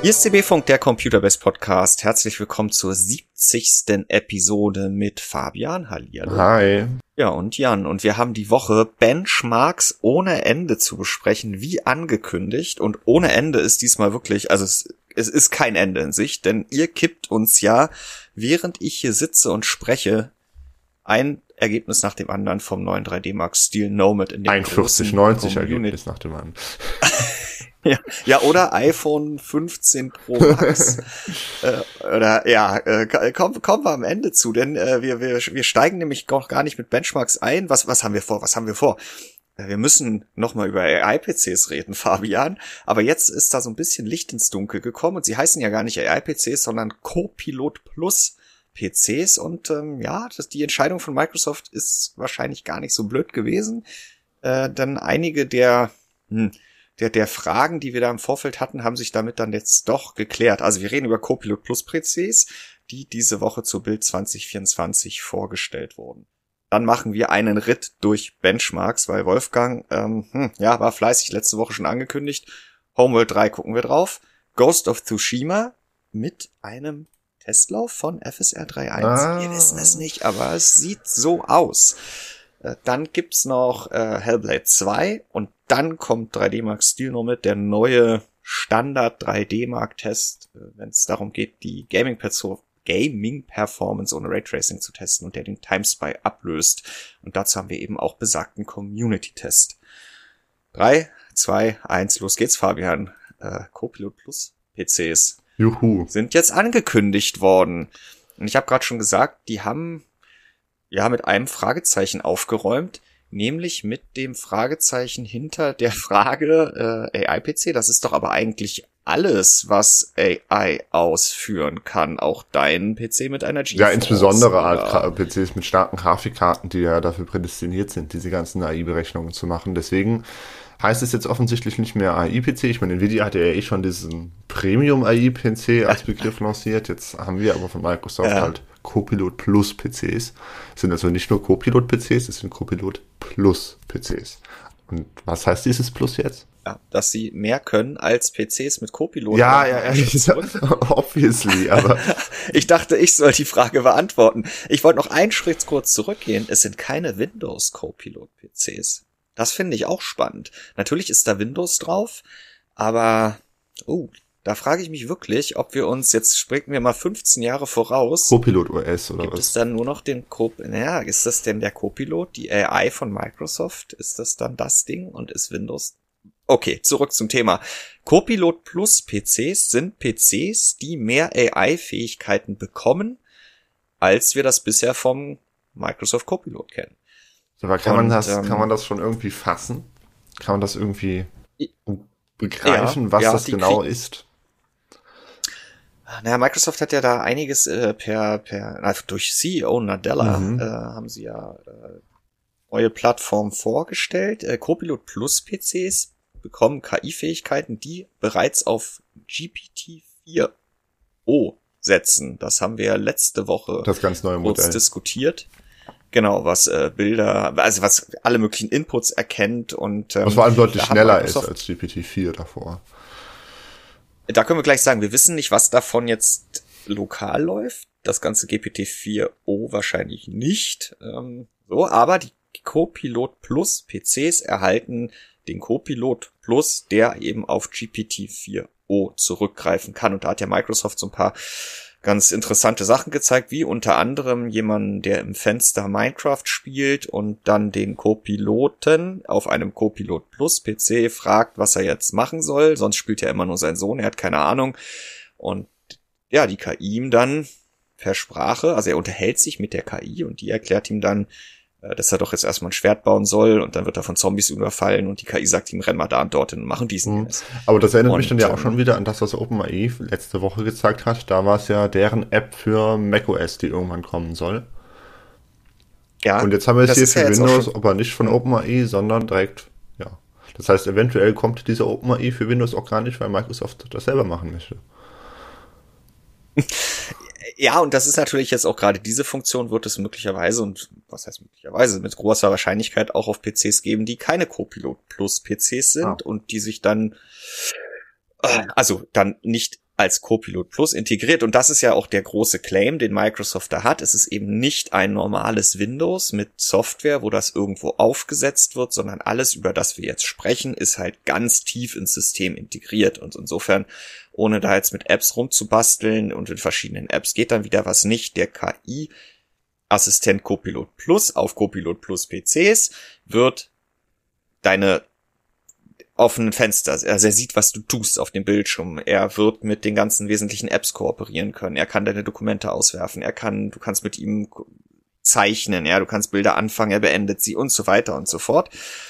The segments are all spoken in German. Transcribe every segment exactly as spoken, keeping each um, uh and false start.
Hier ist C B-Funk, der Computerbase Podcast. Herzlich willkommen zur siebzigsten Episode mit Fabian. Hallihallo. Hi. Ja, und Jan. Und wir haben die Woche Benchmarks ohne Ende zu besprechen, wie angekündigt. Und ohne Ende ist diesmal wirklich, also es, es ist kein Ende in Sicht, denn ihr kippt uns ja, während ich hier sitze und spreche, ein Ergebnis nach dem anderen vom neuen drei D Mark Steel Nomad in dem ein vierzig neunzig Ergebnis nach dem anderen. Ja, ja, oder iPhone fünfzehn Pro Max. äh, oder ja, äh, kommen kommen wir am Ende zu, denn äh, wir wir wir steigen nämlich auch gar nicht mit Benchmarks ein. Was was haben wir vor? Was haben wir vor? Äh, wir müssen noch mal über A I-P Cs reden, Fabian. Aber jetzt ist da so ein bisschen Licht ins Dunkel gekommen und sie heißen ja gar nicht A I-P Cs, sondern Copilot Plus P Cs. Und ähm, ja, das, die Entscheidung von Microsoft ist wahrscheinlich gar nicht so blöd gewesen, äh, denn einige der hm, Der, der Fragen, die wir da im Vorfeld hatten, haben sich damit dann jetzt doch geklärt. Also wir reden über Copilot Plus P Cs, die diese Woche zur Build zwanzig vierundzwanzig vorgestellt wurden. Dann machen wir einen Ritt durch Benchmarks, weil Wolfgang, ähm, hm, ja, war fleißig, letzte Woche schon angekündigt. Homeworld drei gucken wir drauf. Ghost of Tsushima mit einem Testlauf von F S R drei Punkt eins. Ah. Wir wissen es nicht, aber es sieht so aus. Dann gibt's noch äh, Hellblade zwei und dann kommt drei D Mark Steel Nomad, der neue Standard drei D Mark Test, äh, wenn es darum geht, die Gaming Gaming Performance ohne Raytracing zu testen und der den Timespy ablöst. Und dazu haben wir eben auch besagten Community Test. drei, zwei, eins, los geht's, Fabian. Äh, Copilot Plus P Cs Juhu. Sind jetzt angekündigt worden. Und ich habe gerade schon gesagt, die haben ja mit einem Fragezeichen aufgeräumt, nämlich mit dem Fragezeichen hinter der Frage äh, A I-P C. Das ist doch aber eigentlich alles, was A I ausführen kann. Auch dein P C mit einer GeForce. Ja, insbesondere halt P Cs mit starken Grafikkarten, die ja dafür prädestiniert sind, diese ganzen A I-Berechnungen zu machen. Deswegen heißt es jetzt offensichtlich nicht mehr A I-P C. Ich meine, Nvidia hatte ja eh schon diesen Premium-A I-P C als Begriff lanciert. Jetzt haben wir aber von Microsoft ja. halt Copilot Plus P Cs. Das sind also nicht nur Copilot P Cs, das sind Copilot Plus P Cs. Und was heißt dieses Plus jetzt? Ja, dass sie mehr können als P Cs mit Copilot. Ja, ja, ja, obviously, aber ich dachte, ich soll die Frage beantworten. Ich wollte noch einen Schritt kurz zurückgehen. Es sind keine Windows Copilot P Cs. Das finde ich auch spannend. Natürlich ist da Windows drauf, aber oh, da frage ich mich wirklich, ob wir uns, jetzt springen wir mal fünfzehn Jahre voraus. Copilot O S oder gibt was? Gibt es dann nur noch den Copilot? Naja, ist das denn der Copilot, die A I von Microsoft? Ist das dann das Ding und ist Windows? Okay, zurück zum Thema. Copilot Plus P Cs sind P Cs, die mehr A I-Fähigkeiten bekommen, als wir das bisher vom Microsoft Copilot kennen. Aber kann, und, man das, ähm, kann man das schon irgendwie fassen? Kann man das irgendwie begreifen, ja, was ja, das genau krieg- ist? Naja, Microsoft hat ja da einiges äh, per, per na, durch C E O Nadella mhm. äh, haben sie ja äh, neue Plattformen vorgestellt. Äh, Copilot Plus P Cs bekommen K I-Fähigkeiten, die bereits auf G P T vier O setzen. Das haben wir ja letzte Woche das ganz neue Modell kurz diskutiert. Genau, was äh, Bilder, also was alle möglichen Inputs erkennt und ähm, was vor allem deutlich schneller ist als G P T vier davor. Da können wir gleich sagen, wir wissen nicht, was davon jetzt lokal läuft. Das ganze G P T vier O wahrscheinlich nicht. Ähm, so, aber die Copilot Plus P Cs erhalten den Copilot Plus, der eben auf G P T vier O zurückgreifen kann. Und da hat ja Microsoft so ein paar ganz interessante Sachen gezeigt, wie unter anderem jemanden, der im Fenster Minecraft spielt und dann den Copiloten auf einem Copilot Plus P C fragt, was er jetzt machen soll. Sonst spielt ja immer nur sein Sohn, er hat keine Ahnung. Und ja, die K I ihm dann per Sprache, also er unterhält sich mit der K I und die erklärt ihm dann, dass er doch jetzt erstmal ein Schwert bauen soll und dann wird er von Zombies überfallen und die K I sagt ihm, renn mal da und dorthin und machen diesen. Mhm. Aber das erinnert und, mich dann ja auch schon wieder an das, was OpenAI letzte Woche gezeigt hat. Da war es ja deren App für macOS, die irgendwann kommen soll. Ja. Und jetzt haben wir es hier für ja Windows, aber nicht von OpenAI, sondern direkt, ja. Das heißt, eventuell kommt dieser OpenAI für Windows auch gar nicht, weil Microsoft das selber machen möchte. Ja, und das ist natürlich jetzt auch gerade diese Funktion wird es möglicherweise, und was heißt möglicherweise, mit großer Wahrscheinlichkeit auch auf P Cs geben, die keine Copilot Plus P Cs sind ah. und die sich dann, äh, also dann nicht als Copilot Plus integriert. Und das ist ja auch der große Claim, den Microsoft da hat. Es ist eben nicht ein normales Windows mit Software, wo das irgendwo aufgesetzt wird, sondern alles, über das wir jetzt sprechen, ist halt ganz tief ins System integriert. Und insofern, ohne da jetzt mit Apps rumzubasteln und in verschiedenen Apps geht dann wieder was nicht, der K I-Assistent Copilot Plus auf Copilot Plus P Cs wird deine offenen Fenster, also er sieht, was du tust auf dem Bildschirm, er wird mit den ganzen wesentlichen Apps kooperieren können, er kann deine Dokumente auswerfen, er kann, du kannst mit ihm zeichnen, ja, du kannst Bilder anfangen, er beendet sie und so weiter und so fort.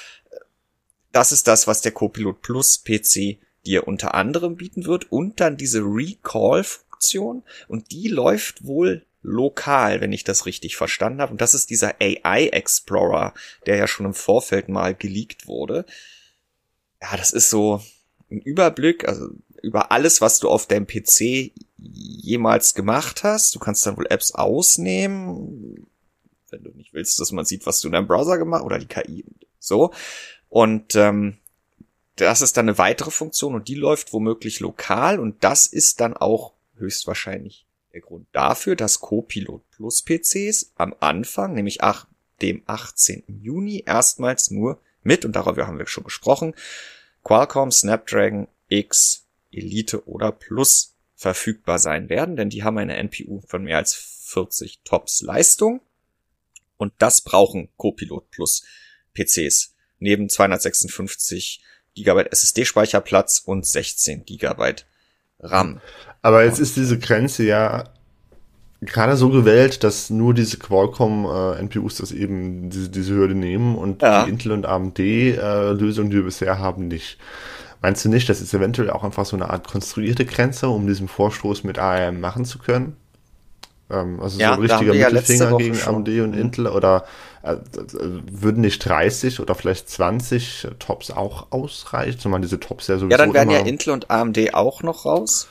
Das ist das, was der Copilot Plus P C dir unter anderem bieten wird und dann diese Recall-Funktion und die läuft wohl lokal, wenn ich das richtig verstanden habe und das ist dieser A I Explorer, der ja schon im Vorfeld mal geleakt wurde. Ja, das ist so ein Überblick, also über alles, was du auf deinem P C jemals gemacht hast. Du kannst dann wohl Apps ausnehmen, wenn du nicht willst, dass man sieht, was du in deinem Browser gemacht oder die K I so. Und ähm, das ist dann eine weitere Funktion und die läuft womöglich lokal und das ist dann auch höchstwahrscheinlich der Grund dafür, dass Copilot Plus P Cs am Anfang, nämlich ach, dem achtzehnten Juni, erstmals nur mit, und darüber haben wir schon gesprochen, Qualcomm Snapdragon X Elite oder Plus verfügbar sein werden, denn die haben eine N P U von mehr als vierzig Tops Leistung und das brauchen Copilot Plus P Cs neben zweihundertsechsundfünfzig Gigabyte S S D-Speicherplatz und sechzehn Gigabyte RAM. Aber jetzt ist diese Grenze ja gerade so gewählt, dass nur diese Qualcomm äh, N P Us das eben diese, diese Hürde nehmen und ja. Die Intel und A M D äh, Lösungen, die wir bisher haben, nicht. Meinst du nicht, das ist eventuell auch einfach so eine Art konstruierte Grenze, um diesen Vorstoß mit A R M machen zu können? Ähm, also ja, so ein richtiger Mittelfinger ja gegen A M D und Intel oder äh, würden nicht dreißig oder vielleicht zwanzig Tops auch ausreichen? Zumal diese Tops ja sowieso Ja, dann wären immer ja Intel und A M D auch noch raus.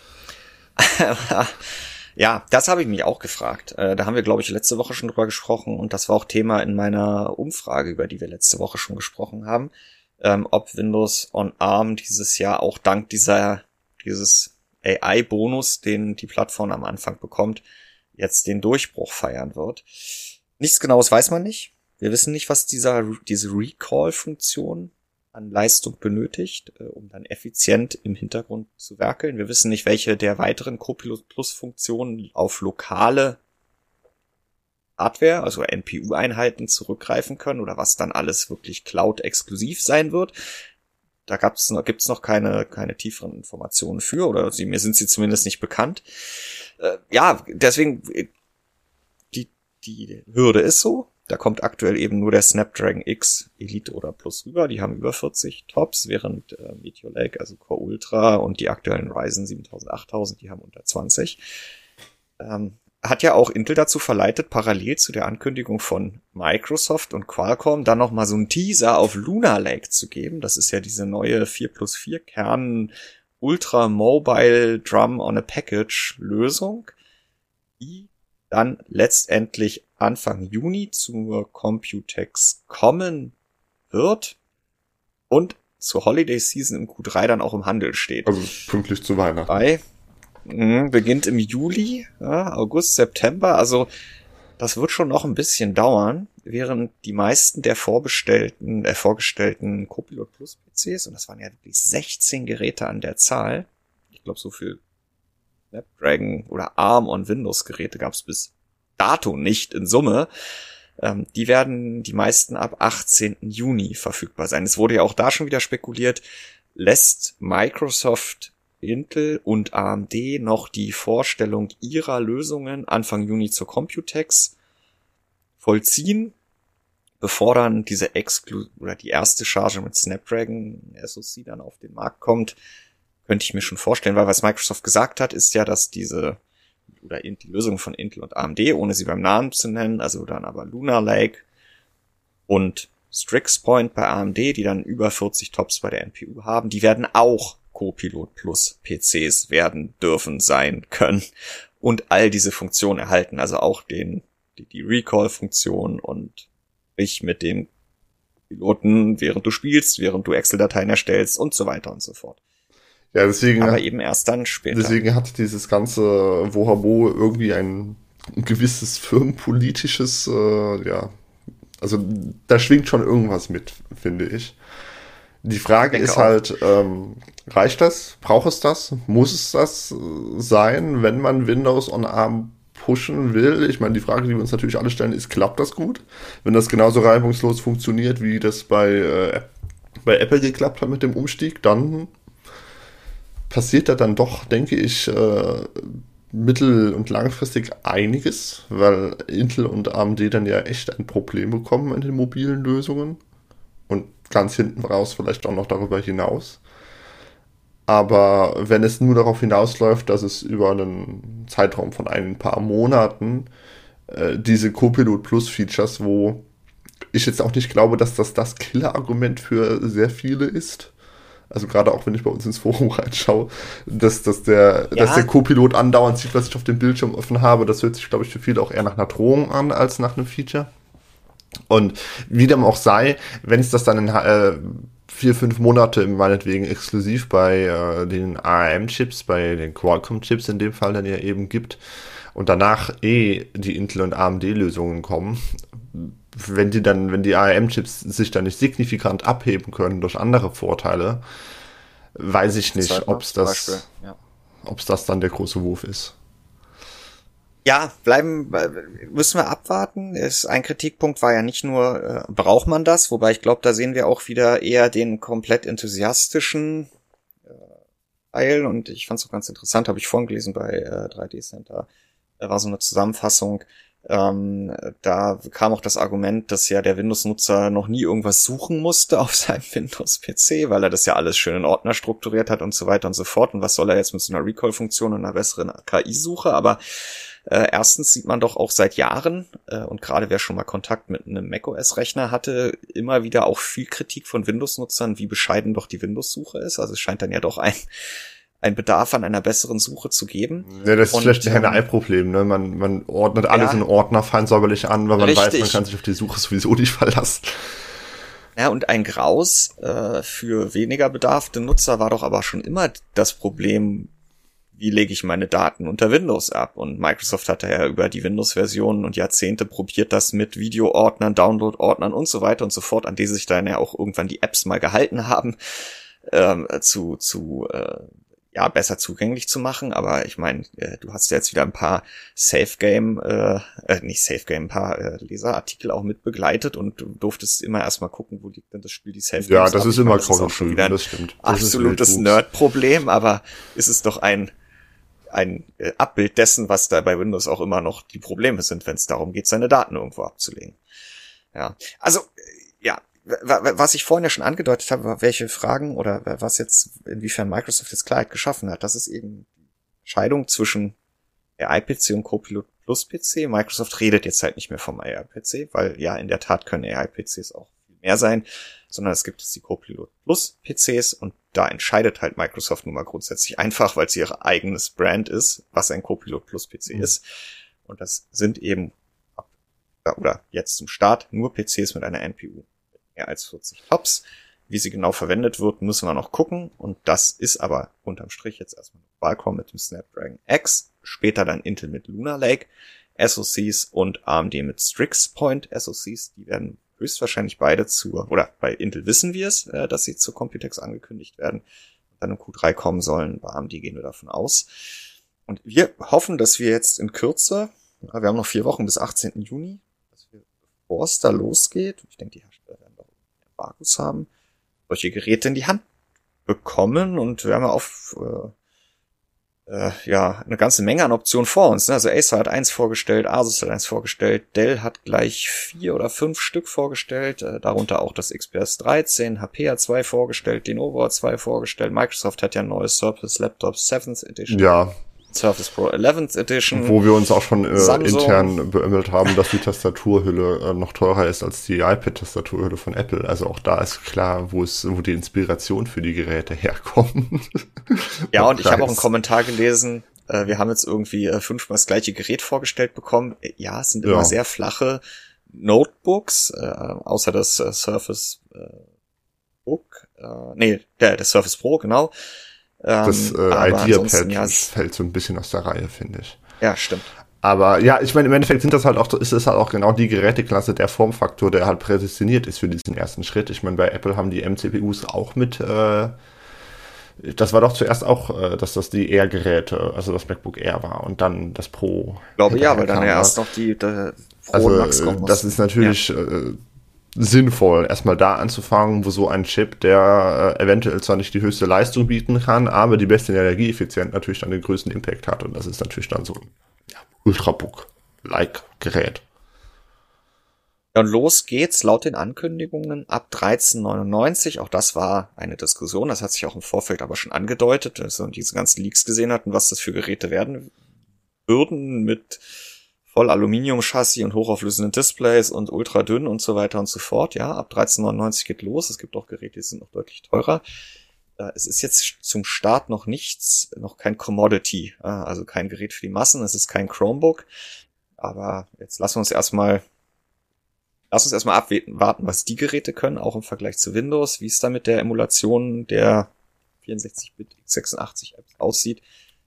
Ja, das habe ich mich auch gefragt. Äh, da haben wir, glaube ich, letzte Woche schon drüber gesprochen und das war auch Thema in meiner Umfrage, über die wir letzte Woche schon gesprochen haben, ähm, ob Windows on A R M dieses Jahr auch dank dieser dieses A I-Bonus, den die Plattform am Anfang bekommt, jetzt den Durchbruch feiern wird. Nichts Genaues weiß man nicht. Wir wissen nicht, was dieser diese Recall-Funktion an Leistung benötigt, äh, um dann effizient im Hintergrund zu werkeln. Wir wissen nicht, welche der weiteren Copilot Plus Funktionen auf lokale Hardware, also N P U-Einheiten zurückgreifen können oder was dann alles wirklich Cloud-exklusiv sein wird. Da gab's noch, gibt's noch keine, keine tieferen Informationen für oder sie, mir sind sie zumindest nicht bekannt. Äh, ja, deswegen, die, die Hürde ist so. Da kommt aktuell eben nur der Snapdragon X Elite oder Plus rüber. Die haben über vierzig Tops, während äh, Meteor Lake, also Core Ultra und die aktuellen Ryzen siebentausend, achttausend, die haben unter zwanzig. Ähm, hat ja auch Intel dazu verleitet, parallel zu der Ankündigung von Microsoft und Qualcomm dann noch mal so einen Teaser auf Lunar Lake zu geben. Das ist ja diese neue vier plus vier Kern Ultra Mobile Drum on a Package Lösung, die dann letztendlich Anfang Juni zur Computex kommen wird und zur Holiday Season im Q drei dann auch im Handel steht. Also pünktlich zu Weihnachten. Bei, mh, beginnt im Juli, ja, August, September, also das wird schon noch ein bisschen dauern, während die meisten der vorbestellten, äh, vorgestellten Copilot Plus P Cs, und das waren ja wirklich sechzehn Geräte an der Zahl, ich glaube so viel Snapdragon oder A R M und Windows-Geräte gab es bis dato nicht in Summe. Ähm, die werden die meisten ab achtzehnten Juni verfügbar sein. Es wurde ja auch da schon wieder spekuliert, lässt Microsoft, Intel und A M D noch die Vorstellung ihrer Lösungen Anfang Juni zur Computex vollziehen, bevor dann diese Exclu- oder die erste Charge mit Snapdragon S O C dann auf den Markt kommt. Könnte ich mir schon vorstellen, weil was Microsoft gesagt hat, ist ja, dass diese oder die Lösung von Intel und A M D, ohne sie beim Namen zu nennen, also dann aber Lunar Lake und Strix Point bei A M D, die dann über vierzig Tops bei der N P U haben, die werden auch Copilot Plus P Cs werden dürfen, sein können und all diese Funktionen erhalten, also auch den die, die Recall-Funktion und ich mit dem Piloten, während du spielst, während du Excel-Dateien erstellst und so weiter und so fort. Ja, deswegen. Aber eben erst dann später. Deswegen hat dieses ganze Wohabo irgendwie ein gewisses firmenpolitisches, äh, ja, also da schwingt schon irgendwas mit, finde ich. Die Frage ist auch. halt, ähm, reicht das? Braucht es das? Muss es das sein, wenn man Windows on ARM pushen will? Ich meine, die Frage, die wir uns natürlich alle stellen, ist, klappt das gut? Wenn das genauso reibungslos funktioniert, wie das bei, äh, bei Apple geklappt hat mit dem Umstieg, dann passiert da dann doch, denke ich, äh, mittel- und langfristig einiges, weil Intel und A M D dann ja echt ein Problem bekommen in den mobilen Lösungen und ganz hinten raus vielleicht auch noch darüber hinaus. Aber wenn es nur darauf hinausläuft, dass es über einen Zeitraum von ein paar Monaten äh, diese Copilot Plus Features, wo ich jetzt auch nicht glaube, dass das das Killer-Argument für sehr viele ist, also gerade auch wenn ich bei uns ins Forum reinschaue, dass, dass der, ja. dass der Co-Pilot andauernd sieht, was ich auf dem Bildschirm offen habe, das hört sich, glaube ich, für viele auch eher nach einer Drohung an, als nach einem Feature. Und wie dem auch sei, wenn es das dann in äh, vier, fünf Monate meinetwegen exklusiv bei äh, den A R M-Chips, bei den Qualcomm-Chips in dem Fall dann ja eben gibt und danach eh die Intel- und A M D-Lösungen kommen, wenn die dann, wenn die A R M-Chips sich dann nicht signifikant abheben können durch andere Vorteile, weiß ich nicht, ob es das, ja. ob es das dann der große Wurf ist. Ja, bleiben, müssen wir abwarten. Ist, ein Kritikpunkt war ja nicht nur, äh, braucht man das? Wobei ich glaube, da sehen wir auch wieder eher den komplett enthusiastischen äh, Teil. Und ich fand es auch ganz interessant, habe ich vorhin gelesen bei äh, drei D Center. Da war so eine Zusammenfassung. Ähm, da kam auch das Argument, dass ja der Windows-Nutzer noch nie irgendwas suchen musste auf seinem Windows-P C, weil er das ja alles schön in Ordner strukturiert hat und so weiter und so fort. Und was soll er jetzt mit so einer Recall-Funktion und einer besseren K I-Suche? Aber Äh, erstens sieht man doch auch seit Jahren, äh, und gerade wer schon mal Kontakt mit einem macOS-Rechner hatte, immer wieder auch viel Kritik von Windows-Nutzern, wie bescheiden doch die Windows-Suche ist. Also es scheint dann ja doch ein, ein Bedarf an einer besseren Suche zu geben. Ja, das ist und, vielleicht ein Henne-Ei-Problem, ne? Man, man ordnet alles ja, in Ordner fein säuberlich an, weil man richtig. weiß, man kann sich auf die Suche sowieso nicht verlassen. Ja, und ein Graus äh, für weniger bedarfte Nutzer war doch aber schon immer das Problem, wie lege ich meine Daten unter Windows ab? Und Microsoft hat ja über die Windows-Versionen und Jahrzehnte probiert das mit Video-Ordnern, Download-Ordnern und so weiter und so fort, an die sich dann ja auch irgendwann die Apps mal gehalten haben, ähm, zu zu äh, ja besser zugänglich zu machen. Aber ich meine, äh, du hast ja jetzt wieder ein paar Safe-Game, äh, äh, nicht Safe-Game, ein paar äh, Leserartikel auch mit begleitet und du durftest immer erstmal gucken, wo liegt denn das Spiel, die Safe-Games. Ja, das ist immer grau schon wieder das stimmt. Das absolutes Nerd-Problem, aber ist es doch ein ein äh, Abbild dessen, was da bei Windows auch immer noch die Probleme sind, wenn es darum geht, seine Daten irgendwo abzulegen. Ja, also äh, ja, w- w- was ich vorhin ja schon angedeutet habe, war, welche Fragen oder was jetzt, inwiefern Microsoft jetzt Klarheit geschaffen hat, das ist eben die Scheidung zwischen A I-P C und Copilot Plus P C. Microsoft redet jetzt halt nicht mehr vom A I-P C, weil ja, in der Tat können A I-P Cs auch viel mehr sein, sondern es gibt jetzt die Copilot Plus P Cs und da entscheidet halt Microsoft nun mal grundsätzlich einfach, weil es ihr eigenes Brand ist, was ein Copilot Plus P C mhm. ist. Und das sind eben, oder jetzt zum Start, nur P Cs mit einer N P U mit mehr als vierzig Tops. Wie sie genau verwendet wird, müssen wir noch gucken. Und das ist aber unterm Strich jetzt erstmal Qualcomm mit dem Snapdragon X, später dann Intel mit Lunar Lake S O Cs und A M D mit Strix Point S O Cs. Die werden höchstwahrscheinlich beide zur, oder bei Intel wissen wir es, äh, dass sie zur Computex angekündigt werden und dann im Q drei kommen sollen. Bei A M D gehen wir davon aus. Und wir hoffen, dass wir jetzt in Kürze, wir haben noch vier Wochen bis achtzehnten Juni, dass wir, bevor es da losgeht, ich denke, die Hersteller werden doch Embargos haben, solche Geräte in die Hand bekommen und wir haben ja auf äh, äh, ja eine ganze Menge an Optionen vor uns. Ne? Also Acer hat eins vorgestellt, Asus hat eins vorgestellt, Dell hat gleich vier oder fünf Stück vorgestellt, äh, darunter auch das X P S dreizehn, H P hat zwei vorgestellt, Lenovo hat zwei vorgestellt, Microsoft hat ja ein neues Surface Laptop seventh Edition. Ja. Surface Pro eleventh Edition. Wo wir uns auch schon äh, intern beömmelt haben, dass die Tastaturhülle äh, noch teurer ist als die iPad-Tastaturhülle von Apple. Also auch da ist klar, wo es, wo die Inspiration für die Geräte herkommt. Ja, und ich habe auch einen Kommentar gelesen, äh, wir haben jetzt irgendwie äh, fünfmal das gleiche Gerät vorgestellt bekommen. Ja, es sind immer ja. sehr flache Notebooks, äh, außer das äh, Surface äh, Book, äh, nee, der, der Surface Pro, genau. Ähm, das äh, Idea-Pad ja, fällt so ein bisschen aus der Reihe, finde ich. Ja, stimmt. Aber ja, ich meine, im Endeffekt sind das halt auch, ist es halt auch genau die Geräteklasse, der Formfaktor, der halt prädestiniert ist für diesen ersten Schritt. Ich meine, bei Apple haben die M C P Us auch mit, äh, das war doch zuerst auch, äh, dass das die Air-Geräte, also das MacBook Air war und dann das Pro. Ich glaube ja, weil dann ja erst noch die, die Pro also, Max kommen muss. Das ist natürlich ja. äh, sinnvoll, erstmal da anzufangen, wo so ein Chip, der äh, eventuell zwar nicht die höchste Leistung bieten kann, aber die beste Energieeffizienz natürlich dann den größten Impact hat. Und das ist natürlich dann so ein ja, Ultrabook-like-Gerät. Ja, und los geht's laut den Ankündigungen ab dreizehn neunundneunzig. Auch das war eine Diskussion, das hat sich auch im Vorfeld aber schon angedeutet, dass wir diese ganzen Leaks gesehen hatten, was das für Geräte werden würden mit voll Aluminium-Chassis und hochauflösenden Displays und ultra dünn und so weiter und so fort. Ja, ab dreizehn neunundneunzig geht los. Es gibt auch Geräte, die sind noch deutlich teurer. Es ist jetzt zum Start noch nichts, noch kein Commodity, also kein Gerät für die Massen. Es ist kein Chromebook. Aber jetzt lassen wir uns erstmal, lass uns erstmal abwarten, was die Geräte können, auch im Vergleich zu Windows, wie es da mit der Emulation der vierundsechzig Bit x sechsundachtzig Apps aussieht.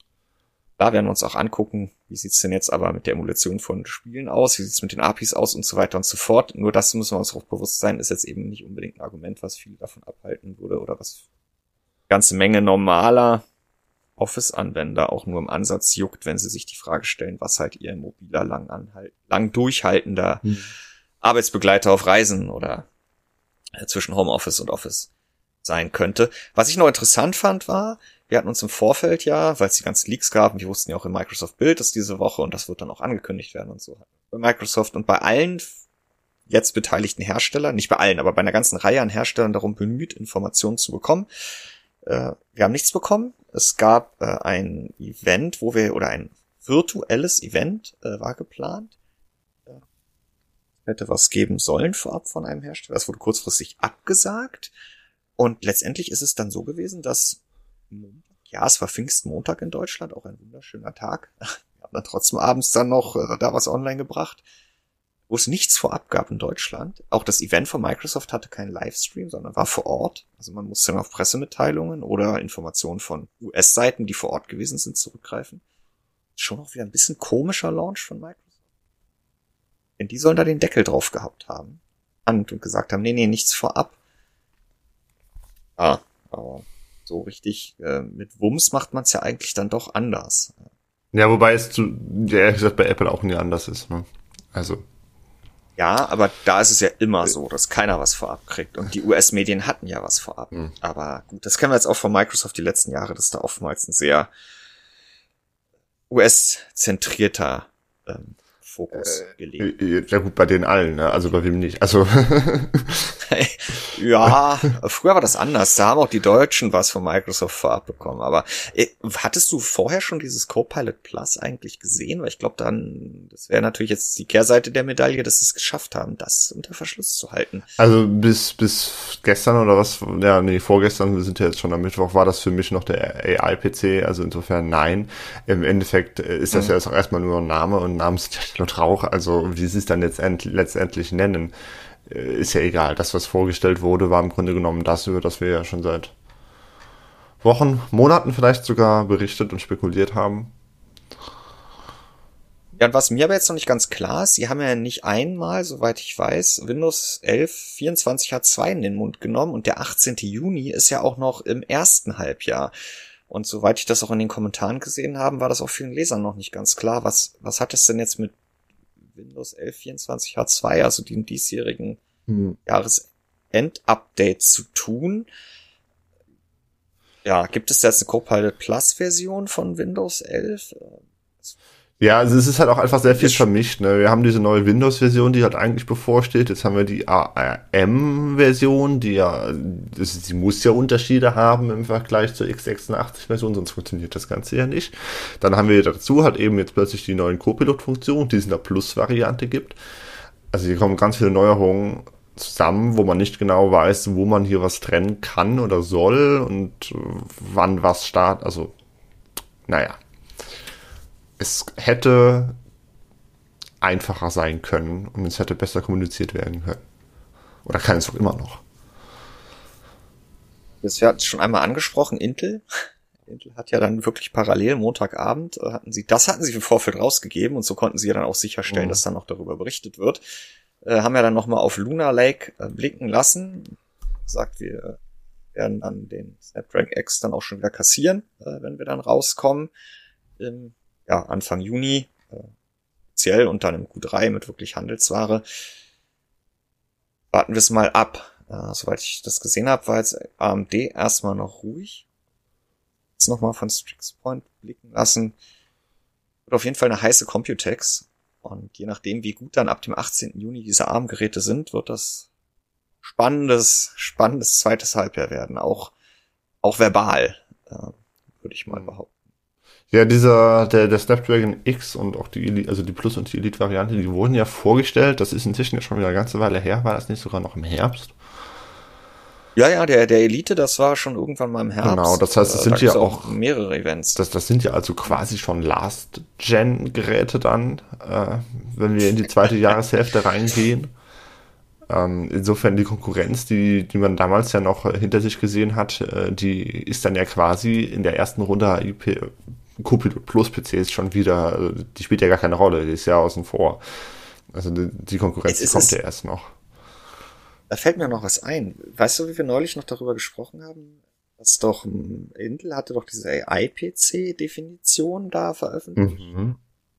Da werden wir uns auch angucken, wie sieht's denn jetzt aber mit der Emulation von Spielen aus, wie sieht's mit den A P Is aus und so weiter und so fort. Nur das müssen wir uns auch bewusst sein, ist jetzt eben nicht unbedingt ein Argument, was viele davon abhalten würde oder was ganze Menge normaler Office-Anwender auch nur im Ansatz juckt, wenn sie sich die Frage stellen, was halt ihr mobiler, lang anhalten, lang durchhaltender hm. Arbeitsbegleiter auf Reisen oder zwischen Homeoffice und Office sein könnte. Was ich noch interessant fand war, wir hatten uns im Vorfeld ja, weil es die ganzen Leaks gab, und wir wussten ja auch im Microsoft Build, dass diese Woche, und das wird dann auch angekündigt werden und so, bei Microsoft und bei allen jetzt beteiligten Herstellern, nicht bei allen, aber bei einer ganzen Reihe an Herstellern darum bemüht, Informationen zu bekommen. Äh, wir haben nichts bekommen. Es gab äh, ein Event, wo wir, oder ein virtuelles Event äh, war geplant. Äh, hätte was geben sollen vorab von einem Hersteller. Das wurde kurzfristig abgesagt. Und letztendlich ist es dann so gewesen, dass ja, es war Pfingstmontag in Deutschland, auch ein wunderschöner Tag. Wir haben dann trotzdem abends dann noch äh, da was online gebracht, wo es nichts vorab gab in Deutschland. Auch das Event von Microsoft hatte keinen Livestream, sondern war vor Ort. Also man musste dann auf Pressemitteilungen oder Informationen von U S-Seiten, die vor Ort gewesen sind, zurückgreifen. Schon auch wieder ein bisschen komischer Launch von Microsoft. Denn die sollen da den Deckel drauf gehabt haben. Und gesagt haben, nee, nee, nichts vorab. Ah, aber so richtig äh, mit Wumms macht man es ja eigentlich dann doch anders. Ja, wobei es zu, ja, ehrlich gesagt bei Apple auch nie anders ist. Ne? Also ja, aber da ist es ja immer so, dass keiner was vorab kriegt. Und die U S-Medien hatten ja was vorab. Mhm. Aber gut, das kennen wir jetzt auch von Microsoft die letzten Jahre, dass da oftmals ein sehr U S-zentrierter ähm, Fokus äh, gelegt. Ja gut, bei denen allen, ne? Also bei wem nicht. Also ja, früher war das anders. Da haben auch die Deutschen was von Microsoft vorab bekommen. Aber äh, hattest du vorher schon dieses Copilot Plus eigentlich gesehen? Weil ich glaube dann, das wäre natürlich jetzt die Kehrseite der Medaille, dass sie es geschafft haben, das unter Verschluss zu halten. Also bis bis gestern oder was, ja nee, vorgestern, wir sind ja jetzt schon am Mittwoch, war das für mich noch der A I-P C. Also insofern nein. Im Endeffekt ist das mhm. ja jetzt auch erstmal nur ein Name und Namen sind ja nur Rauch. Also wie sie es dann letztendlich, letztendlich nennen, ist ja egal. Das, was vorgestellt wurde, war im Grunde genommen das, über das wir ja schon seit Wochen, Monaten vielleicht sogar berichtet und spekuliert haben. Ja, und was mir aber jetzt noch nicht ganz klar ist, sie haben ja nicht einmal, soweit ich weiß, Windows elf vierundzwanzig H zwei in den Mund genommen und der achtzehnten Juni ist ja auch noch im ersten Halbjahr. Und soweit ich das auch in den Kommentaren gesehen habe, war das auch vielen Lesern noch nicht ganz klar. Was, was hat es denn jetzt mit Windows elf vierundzwanzig H zwei, also dem diesjährigen hm. Jahresend-Update zu tun? Ja, gibt es da jetzt eine Copilot Plus Version von Windows elf? Ja, also es ist halt auch einfach sehr viel vermischt. Ne? Wir haben diese neue Windows-Version, die halt eigentlich bevorsteht. Jetzt haben wir die A R M-Version, die ja, das, die muss ja Unterschiede haben im Vergleich zur x sechsundachtzig-Version, sonst funktioniert das Ganze ja nicht. Dann haben wir dazu halt eben jetzt plötzlich die neuen Copilot-Funktionen, die es in der Plus-Variante gibt. Also hier kommen ganz viele Neuerungen zusammen, wo man nicht genau weiß, wo man hier was trennen kann oder soll und wann was startet. Also, naja. Es hätte einfacher sein können und es hätte besser kommuniziert werden können. Oder kann es auch immer noch. Das wir hatten es schon einmal angesprochen, Intel. Intel hat ja dann wirklich parallel Montagabend, äh, hatten sie, das hatten sie im Vorfeld rausgegeben und so konnten sie ja dann auch sicherstellen, mhm. dass dann noch darüber berichtet wird. Äh, haben ja dann nochmal auf Lunar Lake äh, blicken lassen. Sagt, wir werden dann den Snapdragon X dann auch schon wieder kassieren, äh, wenn wir dann rauskommen. Im, ja, Anfang Juni, äh, speziell und dann im Q drei mit wirklich Handelsware. Warten wir es mal ab. Äh, soweit ich das gesehen habe, war jetzt A M D erstmal noch ruhig. Jetzt nochmal von Strix Point blicken lassen. Wird auf jeden Fall eine heiße Computex. Und je nachdem, wie gut dann ab dem achtzehnten Juni diese A R M-Geräte sind, wird das spannendes, spannendes zweites Halbjahr werden. Auch, auch verbal, äh, würde ich mal behaupten. Ja, dieser, der, der Snapdragon X und auch die Elite, also die Plus- und die Elite-Variante, die wurden ja vorgestellt. Das ist inzwischen ja schon wieder eine ganze Weile her. War das nicht sogar noch im Herbst? Ja, ja, der, der Elite, das war schon irgendwann mal im Herbst. Genau, das heißt, es äh, sind da ja auch mehrere Events. Das, das sind ja also quasi schon Last-Gen-Geräte dann, äh, wenn wir in die zweite Jahreshälfte reingehen. Ähm, insofern die Konkurrenz, die, die man damals ja noch hinter sich gesehen hat, äh, die ist dann ja quasi in der ersten Runde I P, Copilot Plus P Cs schon wieder, die spielt ja gar keine Rolle, die ist ja außen vor. Also die, die Konkurrenz, die kommt ja erst noch. Da fällt mir noch was ein. Weißt du, wie wir neulich noch darüber gesprochen haben? Dass doch Intel hatte doch diese A I-P C-Definition da veröffentlicht. Mhm.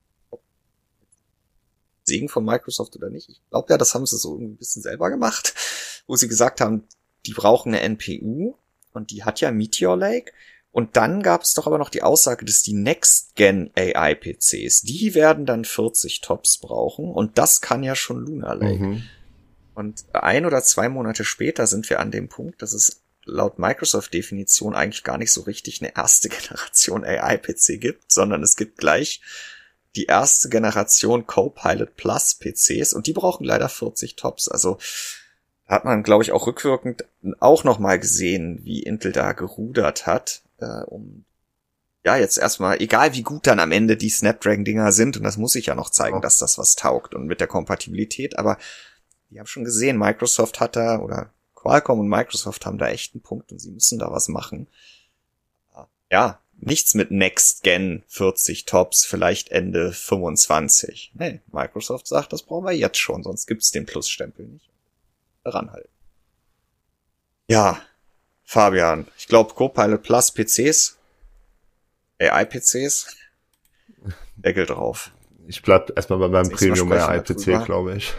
Segen von Microsoft oder nicht? Ich glaube ja, das haben sie so ein bisschen selber gemacht, wo sie gesagt haben, die brauchen eine N P U und die hat ja Meteor Lake. Und dann gab es doch aber noch die Aussage, dass die Next-Gen A I-P Cs, die werden dann vierzig Tops brauchen und das kann ja schon Lunar Lake. Mhm. Und ein oder zwei Monate später sind wir an dem Punkt, dass es laut Microsoft-Definition eigentlich gar nicht so richtig eine erste Generation A I-P C gibt, sondern es gibt gleich die erste Generation Copilot Plus P Cs und die brauchen leider vierzig Tops. Also da hat man, glaube ich, auch rückwirkend auch nochmal gesehen, wie Intel da gerudert hat, äh, um ja jetzt erstmal, egal wie gut dann am Ende die Snapdragon-Dinger sind, und das muss ich ja noch zeigen, oh. dass das was taugt und mit der Kompatibilität, aber die haben schon gesehen, Microsoft hat da, oder Qualcomm und Microsoft haben da echt einen Punkt und sie müssen da was machen. Ja, nichts mit Next Gen vierzig Tops, vielleicht Ende fünfundzwanzig. Nee, Microsoft sagt, das brauchen wir jetzt schon, sonst gibt's den Plus-Stempel nicht. Daran halten. Ja, Fabian, ich glaube Copilot Plus P Cs, A I-P Cs, Deckel drauf. Ich bleib erstmal bei meinem Premium A I-P C, glaube ich.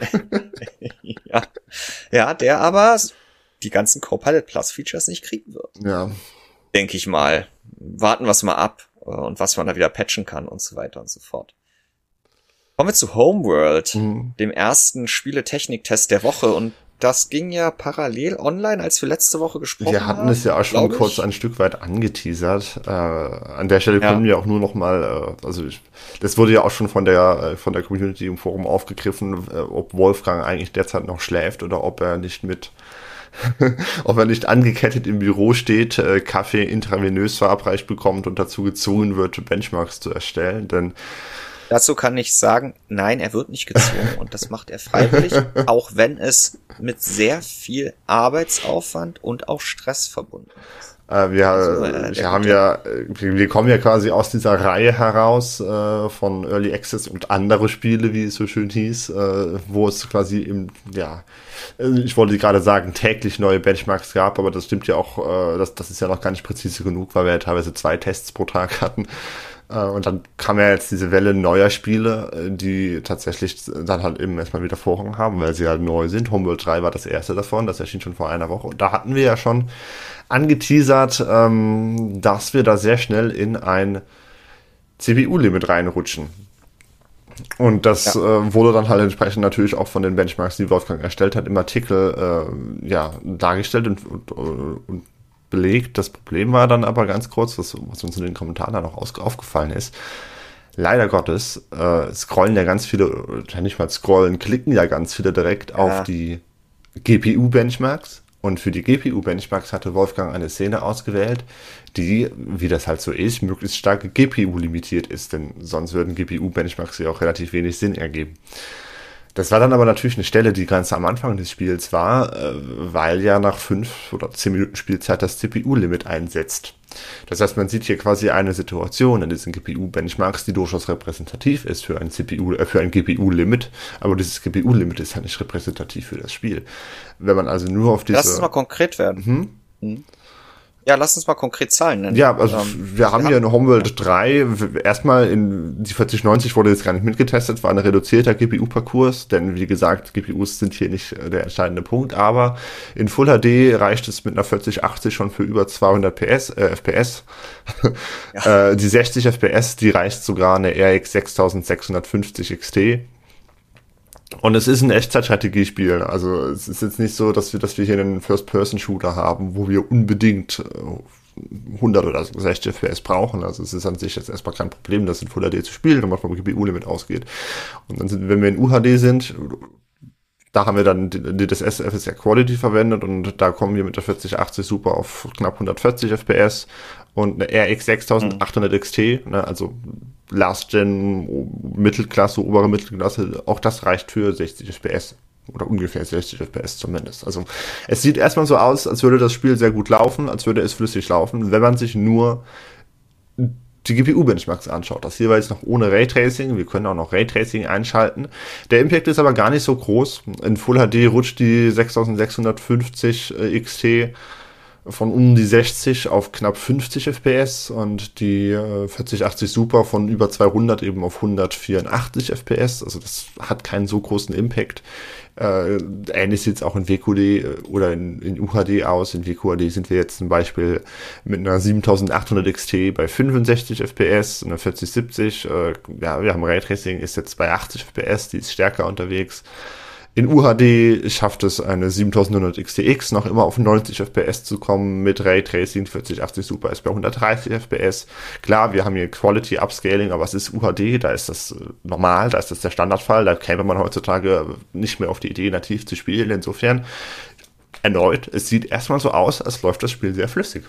ja. ja, der aber die ganzen Copilot Plus Features nicht kriegen wird. Ja. Denke ich mal. Warten wir es mal ab und was man da wieder patchen kann und so weiter und so fort. Kommen wir zu Homeworld, mhm. dem ersten Spieletechnik-Test der Woche, und das ging ja parallel online, als wir letzte Woche gesprochen haben. Wir hatten es ja auch schon kurz ein Stück weit angeteasert. Äh, an der Stelle können ja. wir auch nur noch mal, äh, also ich, das wurde ja auch schon von der von der Community im Forum aufgegriffen, äh, ob Wolfgang eigentlich derzeit noch schläft oder ob er nicht mit, ob er nicht angekettet im Büro steht, äh, Kaffee intravenös verabreicht bekommt und dazu gezwungen wird, Benchmarks zu erstellen, denn dazu kann ich sagen, nein, er wird nicht gezwungen und das macht er freiwillig, auch wenn es mit sehr viel Arbeitsaufwand und auch Stress verbunden ist. Äh, wir also, äh, wir haben ja, wir kommen ja quasi aus dieser Reihe heraus äh, von Early Access und andere Spiele, wie es so schön hieß, äh, wo es quasi im, ja, ich wollte gerade sagen, täglich neue Benchmarks gab, aber das stimmt ja auch, äh, das, das ist ja noch gar nicht präzise genug, weil wir ja teilweise zwei Tests pro Tag hatten. Und dann kam ja jetzt diese Welle neuer Spiele, die tatsächlich dann halt eben erstmal wieder Vorrang haben, weil sie halt neu sind. Homeworld drei war das erste davon, das erschien schon vor einer Woche. Und da hatten wir ja schon angeteasert, ähm, dass wir da sehr schnell in ein C P U-Limit reinrutschen. Und das ja. äh, wurde dann halt entsprechend natürlich auch von den Benchmarks, die Wolfgang erstellt hat, im Artikel äh, ja dargestellt und, und, und belegt. Das Problem war dann aber ganz kurz, was, was uns in den Kommentaren dann auch aus, aufgefallen ist. Leider Gottes äh, scrollen ja ganz viele, nicht mal scrollen, klicken ja ganz viele direkt ja. auf die G P U-Benchmarks. Und für die G P U-Benchmarks hatte Wolfgang eine Szene ausgewählt, die, wie das halt so ist, möglichst stark G P U-limitiert ist. Denn sonst würden G P U-Benchmarks ja auch relativ wenig Sinn ergeben. Das war dann aber natürlich eine Stelle, die ganz am Anfang des Spiels war, weil ja nach fünf oder zehn Minuten Spielzeit das C P U-Limit einsetzt. Das heißt, man sieht hier quasi eine Situation in diesen G P U-Benchmarks, die durchaus repräsentativ ist für ein C P U, äh, für ein G P U-Limit, aber dieses G P U-Limit ist ja nicht repräsentativ für das Spiel. Wenn man also nur auf diese... Lass uns mal konkret werden. Hm? Hm. Ja, lass uns mal konkret Zahlen nennen. Ja, also ähm, wir haben hier eine Homeworld drei, erstmal in die vierzig neunzig wurde jetzt gar nicht mitgetestet, war ein reduzierter G P U-Parcours, denn wie gesagt, G P Us sind hier nicht der entscheidende Punkt, aber in Full H D reicht es mit einer vierzig achtzig schon für über zweihundert P S, äh, F P S. Ja. äh, die sechzig F P S, die reicht sogar eine R X sechstausendsechshundertfünfzig X T. Und es ist ein Echtzeitstrategiespiel, also es ist jetzt nicht so, dass wir, dass wir hier einen First-Person-Shooter haben, wo wir unbedingt hundert oder sechzig F P S brauchen. Also es ist an sich jetzt erstmal kein Problem, das in Full H D zu spielen, wenn man vom G P U-Limit ausgeht. Und dann sind, wenn wir in U H D sind, da haben wir dann die, das S F S R Quality verwendet und da kommen wir mit der vierzig achtzig Super auf knapp hundertvierzig F P S und eine R X sechstausendachthundert X T, ne, also Last Gen, Mittelklasse, obere Mittelklasse, auch das reicht für sechzig F P S. Oder ungefähr sechzig F P S zumindest. Also es sieht erstmal so aus, als würde das Spiel sehr gut laufen, als würde es flüssig laufen, wenn man sich nur die G P U-Benchmarks anschaut. Das hier war jetzt noch ohne Raytracing, wir können auch noch Raytracing einschalten. Der Impact ist aber gar nicht so groß. In Full H D rutscht die sechstausendsechshundertfünfzig X T von um die sechzig auf knapp fünfzig F P S und die äh, vierzig achtzig Super von über zweihundert eben auf hundertvierundachtzig F P S. Also das hat keinen so großen Impact. Äh, ähnlich sieht es auch in W Q D oder in, in U H D aus. In W Q D sind wir jetzt zum Beispiel mit einer siebentausendachthundert X T bei fünfundsechzig F P S, einer vierzig siebzig. Äh, ja, wir haben Raytracing, ist jetzt bei achtzig F P S, die ist stärker unterwegs. In U H D schafft es eine siebentausendneunhundert X T X noch immer auf neunzig F P S zu kommen mit Raytracing. vierzig achtzig Super ist bei hundertdreißig F P S. Klar, wir haben hier Quality Upscaling, aber es ist U H D, da ist das normal, da ist das der Standardfall. Da käme man heutzutage nicht mehr auf die Idee, nativ zu spielen. Insofern, erneut, es sieht erstmal so aus, als läuft das Spiel sehr flüssig.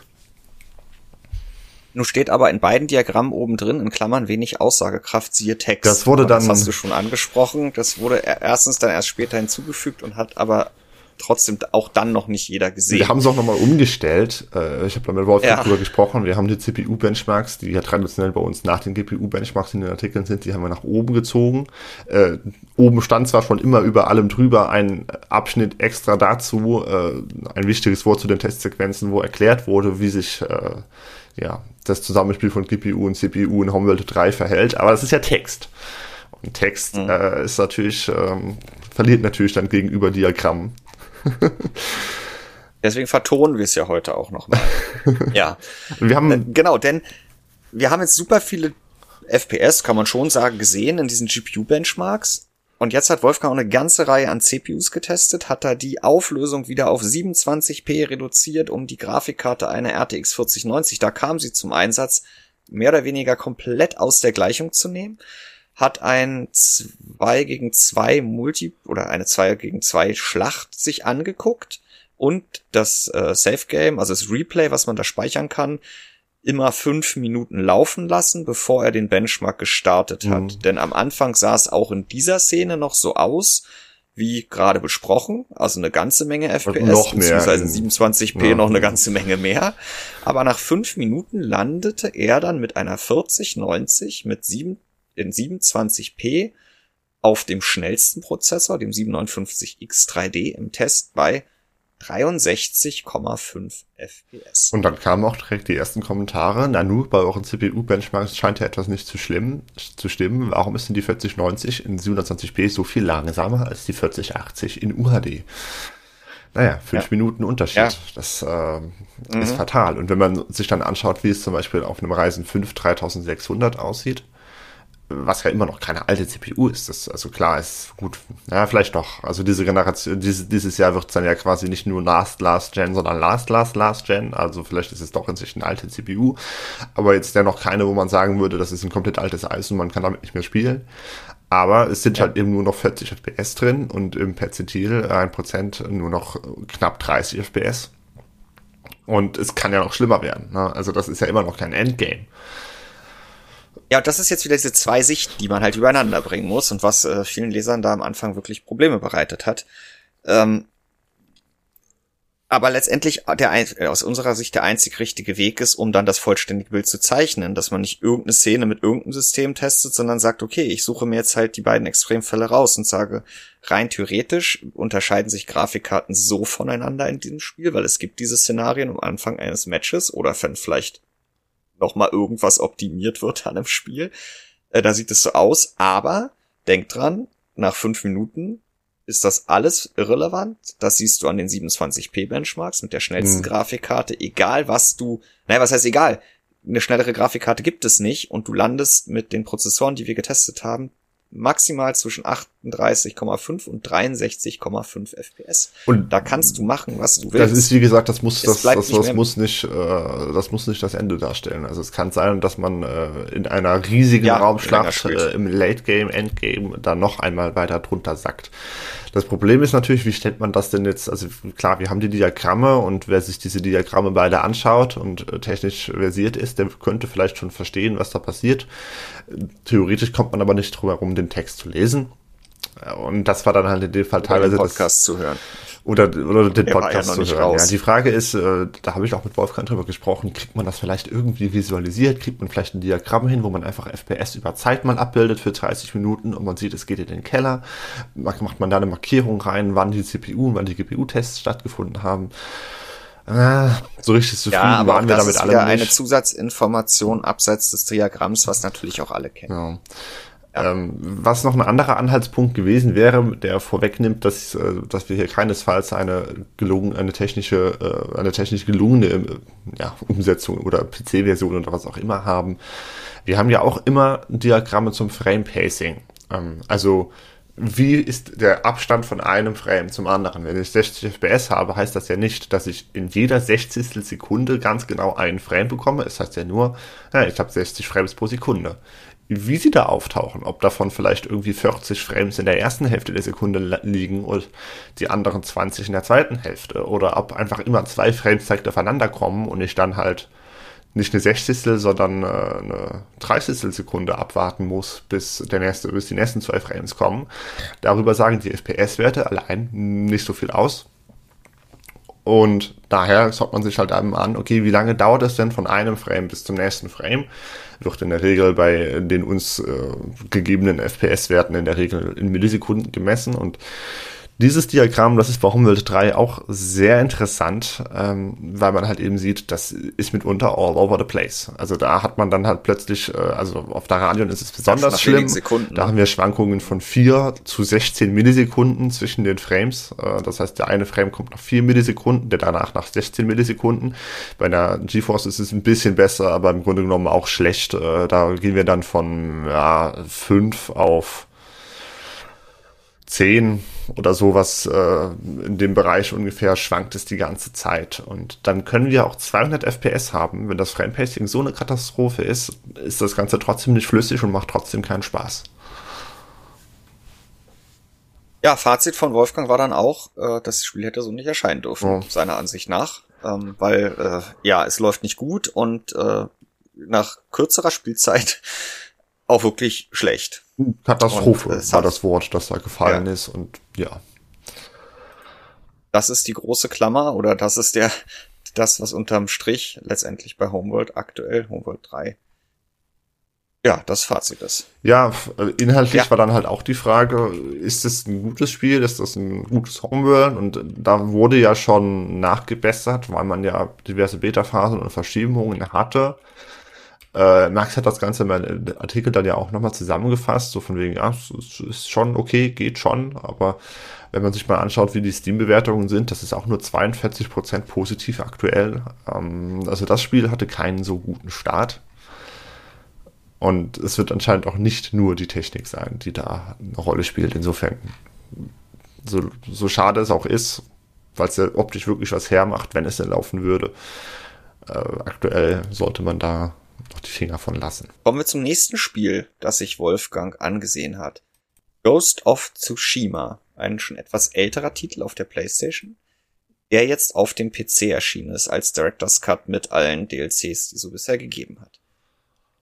Nun steht aber in beiden Diagrammen oben drin, in Klammern, wenig Aussagekraft, siehe Text. Das wurde dann... Das hast du schon angesprochen. Das wurde erstens dann erst später hinzugefügt und hat aber trotzdem auch dann noch nicht jeder gesehen. Wir haben es auch nochmal umgestellt. Ich habe da mit Wolfgang ja. drüber gesprochen. Wir haben die C P U-Benchmarks, die ja traditionell bei uns nach den G P U-Benchmarks in den Artikeln sind, die haben wir nach oben gezogen. Äh, oben stand zwar schon immer über allem drüber ein Abschnitt extra dazu, äh, ein wichtiges Wort zu den Testsequenzen, wo erklärt wurde, wie sich... Äh, ja, das Zusammenspiel von G P U und C P U in Homeworld drei verhält, aber das ist ja Text. Und Text mhm. äh, ist natürlich, ähm, verliert natürlich dann gegenüber Diagrammen. Deswegen vertonen wir es ja heute auch nochmal. Ja. Wir haben, äh, genau, denn wir haben jetzt super viele F P S, kann man schon sagen, gesehen in diesen G P U-Benchmarks. Und jetzt hat Wolfgang auch eine ganze Reihe an C P Us getestet, hat da die Auflösung wieder auf siebenundzwanzig p reduziert, um die Grafikkarte einer R T X vierzig neunzig, da kam sie zum Einsatz, mehr oder weniger komplett aus der Gleichung zu nehmen, hat ein zwei gegen zwei Multi- oder eine zwei gegen zwei Schlacht sich angeguckt und das äh, Save Game, also das Replay, was man da speichern kann, immer fünf Minuten laufen lassen, bevor er den Benchmark gestartet hat. Mhm. Denn am Anfang sah es auch in dieser Szene noch so aus, wie gerade besprochen, also eine ganze Menge F P S, noch mehr beziehungsweise siebenundzwanzig p ja. noch eine ganze Menge mehr. Aber nach fünf Minuten landete er dann mit einer vierzig neunzig mit sieben, in siebenundzwanzig p auf dem schnellsten Prozessor, dem siebenhundertneunundfünfzig X drei D im Test bei dreiundsechzig Komma fünf F P S. Und dann kamen auch direkt die ersten Kommentare. Nanu, bei euren C P U-Benchmarks scheint ja etwas nicht zu, schlimm, zu stimmen. Warum ist denn die vierzig neunzig in siebenhundertzwanzig p so viel langsamer als die vierzig achtzig in U H D? Naja, fünf ja. Minuten Unterschied. Ja. Das äh, mhm. ist fatal. Und wenn man sich dann anschaut, wie es zum Beispiel auf einem Ryzen fünf dreitausendsechshundert aussieht, was ja immer noch keine alte C P U ist. Das, also klar, ist gut. Ja, vielleicht doch. Also diese Generation, diese, dieses Jahr wird es dann ja quasi nicht nur Last, Last Gen, sondern Last, Last, Last Gen. Also vielleicht ist es doch in sich eine alte C P U. Aber jetzt ja noch keine, wo man sagen würde, das ist ein komplett altes Eis und man kann damit nicht mehr spielen. Aber es sind ja. halt eben nur noch vierzig F P S drin und im Perzentil ein Prozent nur noch knapp dreißig F P S. Und es kann ja noch schlimmer werden. Ne? Also das ist ja immer noch kein Endgame. Ja, das ist jetzt wieder diese zwei Sichten, die man halt übereinander bringen muss und was äh, vielen Lesern da am Anfang wirklich Probleme bereitet hat. Ähm, aber letztendlich der ein, aus unserer Sicht der einzig richtige Weg ist, um dann das vollständige Bild zu zeichnen, dass man nicht irgendeine Szene mit irgendeinem System testet, sondern sagt, okay, ich suche mir jetzt halt die beiden Extremfälle raus und sage, rein theoretisch unterscheiden sich Grafikkarten so voneinander in diesem Spiel, weil es gibt diese Szenarien am Anfang eines Matches oder wenn vielleicht noch mal irgendwas optimiert wird an einem Spiel, äh, da sieht es so aus, aber denkt dran, nach fünf Minuten ist das alles irrelevant. Das siehst du an den siebenundzwanzig p Benchmarks mit der schnellsten mhm. Grafikkarte. Egal was du, naja, was heißt egal? Eine schnellere Grafikkarte gibt es nicht und du landest mit den Prozessoren, die wir getestet haben, maximal zwischen achtunddreißig Komma fünf und dreiundsechzig Komma fünf F P S. Und da kannst du machen, was du willst. Das ist, wie gesagt, das muss, das, das, das muss nicht, äh, das muss nicht das Ende darstellen. Also es kann sein, dass man äh, in einer riesigen ja, Raumschlacht äh, im Late Game, Endgame da noch einmal weiter drunter sackt. Das Problem ist natürlich, wie stellt man das denn jetzt, also klar, wir haben die Diagramme und wer sich diese Diagramme beide anschaut und äh, technisch versiert ist, der könnte vielleicht schon verstehen, was da passiert. Theoretisch kommt man aber nicht drum herum, den Text zu lesen. Und das war dann halt in dem Fall oder teilweise den Podcast das, zu hören. Oder, oder den der Podcast ja zu hören. Raus. Ja, die Frage ist, äh, da habe ich auch mit Wolfgang drüber gesprochen, kriegt man das vielleicht irgendwie visualisiert? Kriegt man vielleicht ein Diagramm hin, wo man einfach F P S über Zeit mal abbildet für dreißig Minuten und man sieht, es geht in den Keller. Macht man da eine Markierung rein, wann die C P U und wann die G P U-Tests stattgefunden haben? Äh, so richtig zufrieden ja, aber waren wir damit alle nicht. Das ist wieder eine Zusatzinformation abseits des Diagramms, was natürlich auch alle kennen. Ja. Ja. Ähm, was noch ein anderer Anhaltspunkt gewesen wäre, der vorwegnimmt, dass, äh, dass wir hier keinesfalls eine gelungen, eine technische, äh, eine technisch gelungene äh, ja, Umsetzung oder P C-Version oder was auch immer haben. Wir haben ja auch immer Diagramme zum Frame-Pacing. Ähm, also wie ist der Abstand von einem Frame zum anderen? Wenn ich sechzig F P S habe, heißt das ja nicht, dass ich in jeder sechzigstel Sekunde ganz genau einen Frame bekomme. Es heißt ja nur, ja, ich habe sechzig Frames pro Sekunde. Wie sie da auftauchen, ob davon vielleicht irgendwie vierzig Frames in der ersten Hälfte der Sekunde liegen und die anderen zwanzig in der zweiten Hälfte, oder ob einfach immer zwei Frames direkt aufeinander kommen und ich dann halt nicht eine Sechzigstel, sondern eine Dreißigstel Sekunde abwarten muss, bis der nächste, bis die nächsten zwei Frames kommen. Darüber sagen die F P S-Werte allein nicht so viel aus. Und daher schaut man sich halt eben an, okay, wie lange dauert es denn von einem Frame bis zum nächsten Frame? Wird in der Regel bei den uns äh, gegebenen F P S-Werten in der Regel in Millisekunden gemessen. Und dieses Diagramm, das ist bei Homeworld drei auch sehr interessant, ähm, weil man halt eben sieht, das ist mitunter all over the place. Also da hat man dann halt plötzlich, äh, also auf der Radion ist es besonders schlimm, Sekunden, da ne? haben wir Schwankungen von vier zu sechzehn Millisekunden zwischen den Frames. Äh, das heißt, der eine Frame kommt nach vier Millisekunden, der danach nach sechzehn Millisekunden. Bei einer GeForce ist es ein bisschen besser, aber im Grunde genommen auch schlecht. Äh, da gehen wir dann von ja, fünf auf zehn oder sowas äh, in dem Bereich ungefähr schwankt es die ganze Zeit. Und dann können wir auch zweihundert F P S haben. Wenn das Frame-Pacing so eine Katastrophe ist, ist das Ganze trotzdem nicht flüssig und macht trotzdem keinen Spaß. Ja, Fazit von Wolfgang war dann auch, äh, das Spiel hätte so nicht erscheinen dürfen, oh. seiner Ansicht nach. Ähm, weil, äh, ja, es läuft nicht gut und äh, nach kürzerer Spielzeit auch wirklich schlecht. Katastrophe war das Wort, das da gefallen ja. ist und ja. Das ist die große Klammer oder das ist der, das, was unterm Strich letztendlich bei Homeworld aktuell, Homeworld drei, ja, das Fazit ist. Ja, inhaltlich ja. war dann halt auch die Frage, ist das ein gutes Spiel, ist das ein gutes Homeworld? Und da wurde ja schon nachgebessert, weil man ja diverse Beta-Phasen und Verschiebungen hatte. Äh, Max hat das Ganze im Artikel dann ja auch nochmal zusammengefasst, so von wegen, ja, es ist schon okay, geht schon, aber wenn man sich mal anschaut, wie die Steam-Bewertungen sind, das ist auch nur zweiundvierzig Prozent positiv aktuell. Ähm, also das Spiel hatte keinen so guten Start. Und es wird anscheinend auch nicht nur die Technik sein, die da eine Rolle spielt. Insofern, so, so schade es auch ist, weil es ja optisch wirklich was hermacht, wenn es denn laufen würde. Äh, aktuell sollte man da noch die Finger von lassen. Kommen wir zum nächsten Spiel, das sich Wolfgang angesehen hat. Ghost of Tsushima, ein schon etwas älterer Titel auf der PlayStation, der jetzt auf dem P C erschienen ist als Director's Cut mit allen D L Cs, die es so bisher gegeben hat.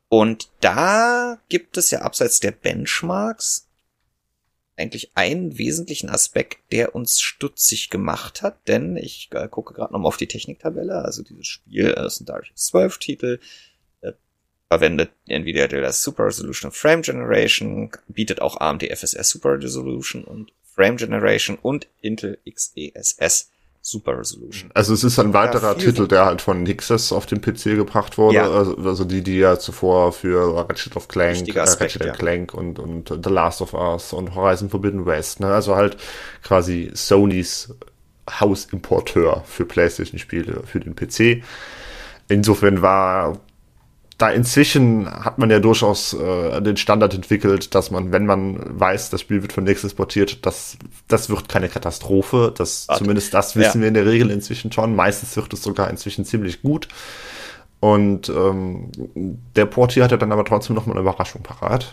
Und da gibt es ja abseits der Benchmarks eigentlich einen wesentlichen Aspekt, der uns stutzig gemacht hat, denn ich äh, gucke gerade nochmal auf die Techniktabelle, also dieses Spiel äh, ist ein DirectX zwölf Titel, äh, verwendet Nvidia D L S Super Resolution und Frame Generation, bietet auch A M D F S R Super Resolution und Frame Generation und Intel X E S S Super Resolution. Also es ist ein weiterer Titel, der halt von Nixxes auf den P C gebracht wurde, ja. also, also die, die ja zuvor für Ratchet of Clank, Aspekt, äh, Ratchet ja. Clank und, und The Last of Us und Horizon Forbidden West, ne? Also halt quasi Sonys Hausimporteur für PlayStation-Spiele für den P C. Insofern war da inzwischen hat man ja durchaus äh, den Standard entwickelt, dass man, wenn man weiß, das Spiel wird von Nixxes portiert, das, das wird keine Katastrophe. Das, Warte. Zumindest das wissen ja. wir in der Regel inzwischen schon. Meistens wird es sogar inzwischen ziemlich gut. Und ähm, der Portier hatte dann aber trotzdem noch mal eine Überraschung parat.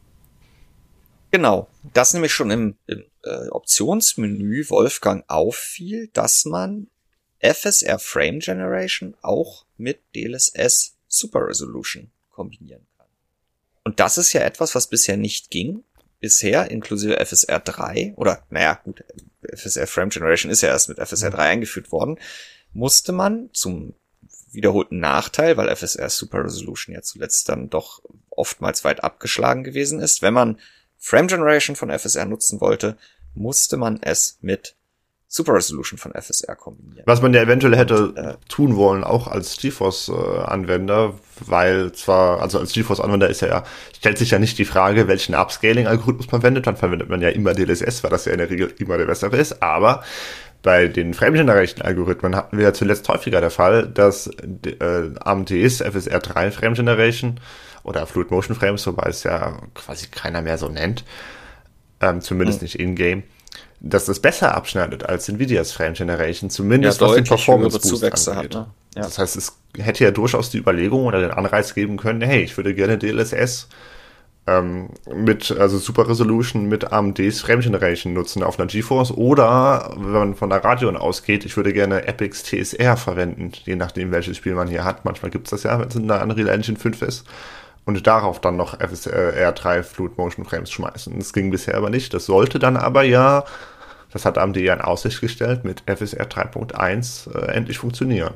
Genau. Das nämlich schon im, im äh, Optionsmenü Wolfgang auffiel, dass man F S R Frame Generation auch mit D L S S Super Resolution kombinieren kann. Und das ist ja etwas, was bisher nicht ging. Bisher, inklusive F S R drei, oder, naja, gut, F S R Frame Generation ist ja erst mit F S R drei eingeführt worden, musste man zum wiederholten Nachteil, weil F S R Super Resolution ja zuletzt dann doch oftmals weit abgeschlagen gewesen ist, wenn man Frame Generation von F S R nutzen wollte, musste man es mit Super Resolution von F S R kombinieren. Was man ja eventuell hätte und, äh, tun wollen, auch als GeForce-Anwender, äh, weil zwar, also als GeForce-Anwender ist ja, ja, stellt sich ja nicht die Frage, welchen Upscaling-Algorithmus man verwendet, dann verwendet man ja immer D L S S, weil das ja in der Regel immer der bessere ist, aber bei den Frame-Generation-Algorithmen hatten wir ja zuletzt häufiger der Fall, dass äh, A M Ds F S R drei Frame-Generation oder Fluid Motion Frames, wobei es ja quasi keiner mehr so nennt, ähm, zumindest hm. nicht in-game, dass das besser abschneidet als Nvidias Frame Generation, zumindest ja, was den Performance Boost Zuwächse angeht. Hat, ne? Ja. Das heißt, es hätte ja durchaus die Überlegung oder den Anreiz geben können, hey, ich würde gerne D L S S ähm, mit, also Super Resolution mit A M Ds Frame Generation nutzen auf einer GeForce oder, wenn man von der Radeon ausgeht, ich würde gerne Epics T S R verwenden, je nachdem, welches Spiel man hier hat. Manchmal gibt's das ja, wenn es in der Unreal Engine fünf ist. Und darauf dann noch F S R drei Fluid Motion Frames schmeißen. Das ging bisher aber nicht. Das sollte dann aber ja, das hat A M D ja in Aussicht gestellt, mit F S R drei Punkt eins äh, endlich funktionieren.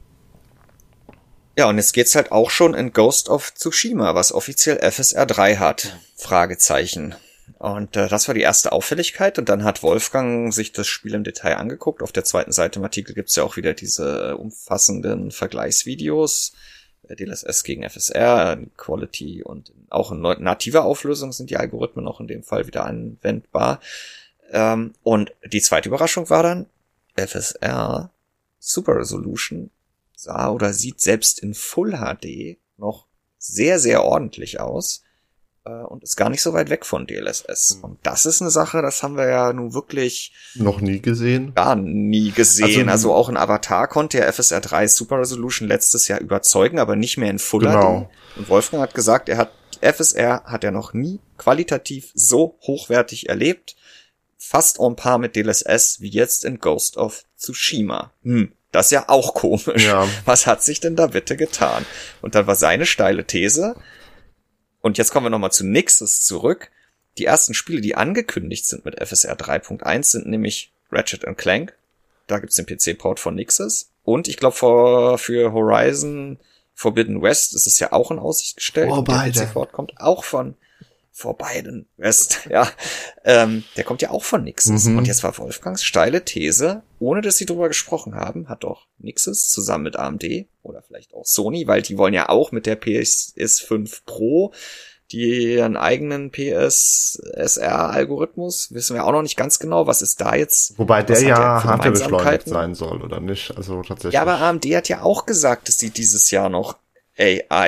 Ja, und jetzt geht's halt auch schon in Ghost of Tsushima, was offiziell F S R drei hat. Fragezeichen. Und äh, das war die erste Auffälligkeit. Und dann hat Wolfgang sich das Spiel im Detail angeguckt. Auf der zweiten Seite im Artikel gibt's ja auch wieder diese umfassenden Vergleichsvideos. D L S S gegen F S R, Quality und auch in nativer Auflösung sind die Algorithmen auch in dem Fall wieder anwendbar. Ähm, und die zweite Überraschung war dann, F S R Super Resolution sah oder sieht selbst in Full H D noch sehr, sehr ordentlich aus äh, und ist gar nicht so weit weg von D L S S. Und das ist eine Sache, das haben wir ja nun wirklich noch nie gesehen. Gar nie gesehen. Also, also auch in Avatar konnte ja F S R drei Super Resolution letztes Jahr überzeugen, aber nicht mehr in Full genau. H D. Und Wolfgang hat gesagt, er hat F S R hat er noch nie qualitativ so hochwertig erlebt. Fast en par mit D L S S wie jetzt in Ghost of Tsushima. Hm, das ist ja auch komisch. Ja. Was hat sich denn da bitte getan? Und dann war seine steile These, und jetzt kommen wir nochmal zu Nixxes zurück. Die ersten Spiele, die angekündigt sind mit F S R drei Punkt eins, sind nämlich Ratchet and Clank. Da gibt's den P C-Port von Nixxes. Und ich glaube, für, für Horizon Forbidden West ist es ja auch in Aussicht gestellt. Oh, der P C-Port kommt auch von Forbidden West, ja. Ähm, der kommt ja auch von Nixxes. Mhm. Und jetzt war Wolfgangs steile These, ohne dass sie drüber gesprochen haben, hat doch Nixxes zusammen mit A M D oder vielleicht auch Sony, weil die wollen ja auch mit der P S fünf Pro die ihren eigenen P S S R-Algorithmus, wissen wir auch noch nicht ganz genau, was ist da jetzt. Wobei der ja hardware beschleunigt sein soll, oder nicht? Also tatsächlich. Ja, aber A M D hat ja auch gesagt, dass sie dieses Jahr noch A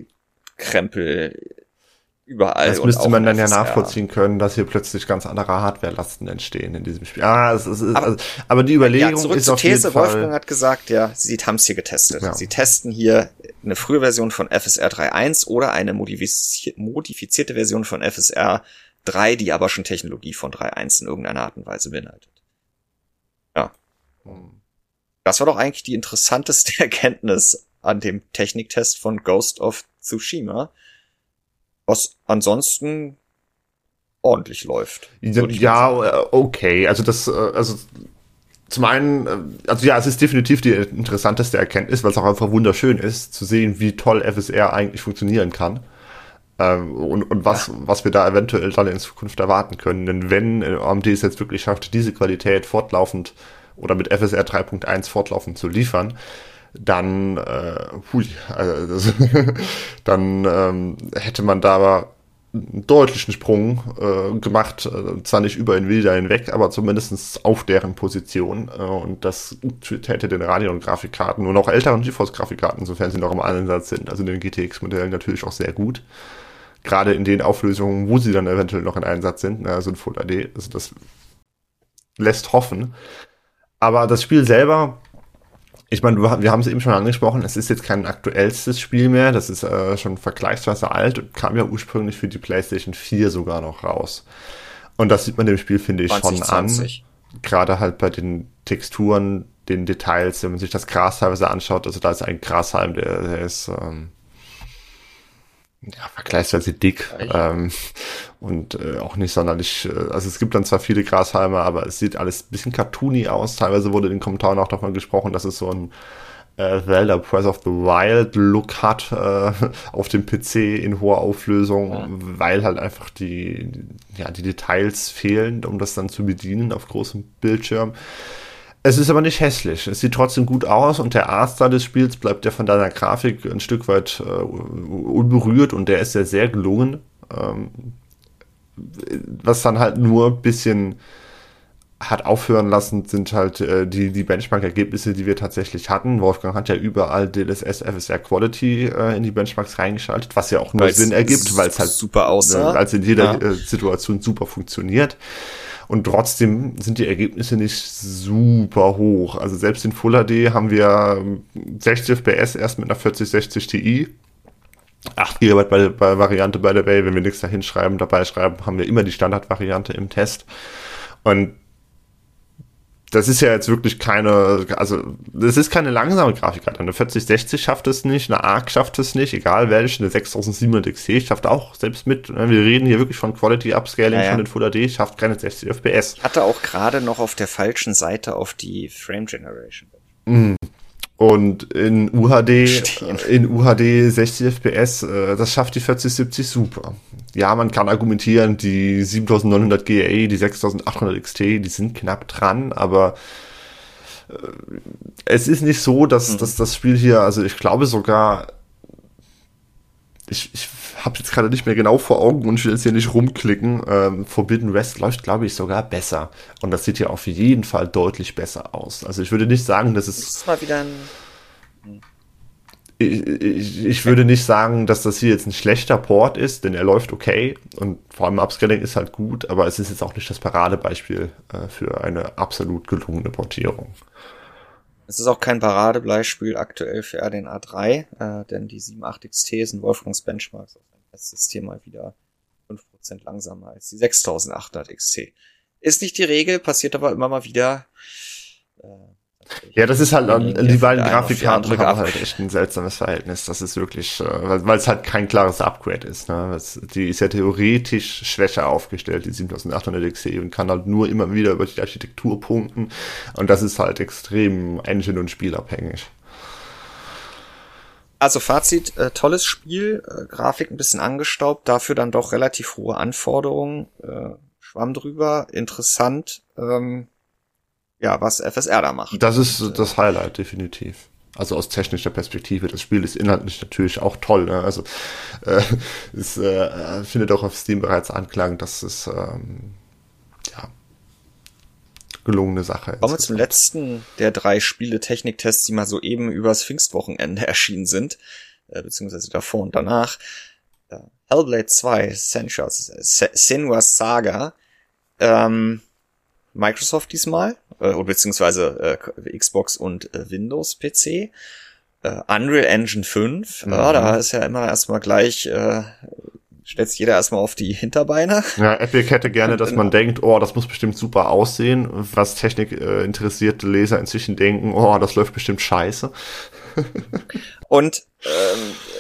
I-Krempel überall. Das müsste man dann ja nachvollziehen können, dass hier plötzlich ganz andere Hardware-Lasten entstehen in diesem Spiel. Ah, es ist, aber, also, aber die Überlegung ja, zurück ist zur auf These, jeden Fall. Wolfgang hat gesagt, ja, sie haben es hier getestet. Ja. Sie testen hier eine frühe Version von F S R drei Punkt eins oder eine modifizierte, modifizierte Version von F S R drei, die aber schon Technologie von drei Punkt eins in irgendeiner Art und Weise beinhaltet. Ja. Hm. Das war doch eigentlich die interessanteste Erkenntnis an dem Techniktest von Ghost of Tsushima, was ansonsten ordentlich läuft. Ja, ja okay, also das, also zum einen, also ja, es ist definitiv die interessanteste Erkenntnis, weil es auch einfach wunderschön ist, zu sehen, wie toll F S R eigentlich funktionieren kann. Ähm, und, und was, ja. was wir da eventuell dann in Zukunft erwarten können. Denn wenn A M D es jetzt wirklich schafft, diese Qualität fortlaufend oder mit F S R drei Punkt eins fortlaufend zu liefern, dann, äh, hui, also, dann ähm, hätte man da aber einen deutlichen Sprung äh, gemacht, äh, zwar nicht über Nvidia hinweg, aber zumindest auf deren Position. Äh, und das hätte den Radeon-Grafikkarten und auch älteren GeForce-Grafikkarten, sofern sie noch im Einsatz sind, also den G T X-Modellen natürlich auch sehr gut. Gerade in den Auflösungen, wo sie dann eventuell noch in Einsatz sind, also in Full H D. Also das lässt hoffen. Aber das Spiel selber, ich meine, wir haben es eben schon angesprochen, es ist jetzt kein aktuellstes Spiel mehr, das ist äh, schon vergleichsweise alt und kam ja ursprünglich für die PlayStation vier sogar noch raus. Und das sieht man dem Spiel, finde ich, zwanzig zwanzig schon an. Gerade halt bei den Texturen, den Details, wenn man sich das Gras teilweise anschaut, also da ist ein Grashalm, der, der ist ähm, ja, vergleichsweise dick ähm, und äh, auch nicht sonderlich, äh, also es gibt dann zwar viele Grashalme, aber es sieht alles ein bisschen cartoony aus. Teilweise wurde in den Kommentaren auch davon gesprochen, dass es so ein äh, Zelda Breath of the Wild Look hat äh, auf dem P C in hoher Auflösung, ja. Weil halt einfach die, ja, die Details fehlen, um das dann zu bedienen auf großem Bildschirm. Es ist aber nicht hässlich. Es sieht trotzdem gut aus und der A-Star des Spiels bleibt ja von deiner Grafik ein Stück weit äh, unberührt und der ist ja sehr gelungen. Ähm, was dann halt nur ein bisschen hat aufhören lassen, sind halt äh, die, die Benchmark-Ergebnisse, die wir tatsächlich hatten. Wolfgang hat ja überall D L S S F S R Quality äh, in die Benchmarks reingeschaltet, was ja auch nur weil's Sinn ergibt, weil es halt super aussah. Äh, weil es in jeder ja. äh, Situation super funktioniert. Und trotzdem sind die Ergebnisse nicht super hoch. Also selbst in Full H D haben wir sechzig F P S erst mit einer vierzig sechzig Ti. acht Gigabyte bei der Variante by the way. Wenn wir nichts da hinschreiben, dabei schreiben, haben wir immer die Standardvariante im Test. Und das ist ja jetzt wirklich keine, also das ist keine langsame Grafikkarte. Eine vierzig sechzig schafft es nicht, eine A R C schafft es nicht, egal welche, eine sechstausendsiebenhundert X T schafft auch selbst mit, wir reden hier wirklich von Quality Upscaling ja, ja. schon in Full H D, schafft keine sechzig F P S. Ich hatte auch gerade noch auf der falschen Seite auf die Frame Generation. Mhm. Und in U H D, Stehen. in U H D sechzig F P S, das schafft die vierzig siebzig super. Ja, man kann argumentieren, die siebentausendneunhundert G A, die sechstausendachthundert X T, die sind knapp dran, aber äh, es ist nicht so, dass, mhm. dass das Spiel hier, also ich glaube sogar, ich, ich habe jetzt gerade nicht mehr genau vor Augen und ich will jetzt hier nicht rumklicken, ähm, Forbidden West läuft, glaube ich, sogar besser. Und das sieht ja auf jeden Fall deutlich besser aus. Also ich würde nicht sagen, dass es... Das ist mal wieder ein... Ich, ich, ich würde nicht sagen, dass das hier jetzt ein schlechter Port ist, denn er läuft okay und vor allem Upscaling ist halt gut, aber es ist jetzt auch nicht das Paradebeispiel äh, für eine absolut gelungene Portierung. Es ist auch kein Paradebeispiel aktuell für R D N A drei, äh, denn die sieben Komma acht X T sind Wolfgangs Benchmarks auf dem Testsystem mal wieder fünf Prozent langsamer als die sechstausendachthundert X T. Ist nicht die Regel, passiert aber immer mal wieder. Äh, Ja, das ist halt, die beiden Grafikkarten haben halt echt ein seltsames Verhältnis. Das ist wirklich, weil, weil es halt kein klares Upgrade ist. Ne? Das, die ist ja theoretisch schwächer aufgestellt, die siebentausendachthundert X T, und kann halt nur immer wieder über die Architektur punkten. Und das ist halt extrem engine- und spielabhängig. Also Fazit, äh, tolles Spiel, äh, Grafik ein bisschen angestaubt, dafür dann doch relativ hohe Anforderungen, äh, Schwamm drüber, interessant, ähm, ja, was F S R da macht. Das ist und, das Highlight, definitiv. Also aus technischer Perspektive. Das Spiel ist inhaltlich natürlich auch toll. Ne? Also äh, es äh, findet auch auf Steam bereits Anklang, dass es ähm, ja gelungene Sache ist. Kommen wir zum letzten der drei Spiele-Technik-Tests, die mal soeben übers Pfingstwochenende erschienen sind, äh, beziehungsweise davor und danach. Äh, Hellblade zwei, Senua's, Senua's Saga, ähm, Microsoft diesmal, äh, oder beziehungsweise äh, Xbox und äh, Windows P C, äh, Unreal Engine fünf, mhm. ja, da ist ja immer erstmal gleich, äh, stellt sich jeder erstmal auf die Hinterbeine. Ja, Epic hätte gerne, dass man denkt, oh, das muss bestimmt super aussehen, was Technik äh, interessierte Leser inzwischen denken, oh, das läuft bestimmt scheiße. Und ähm,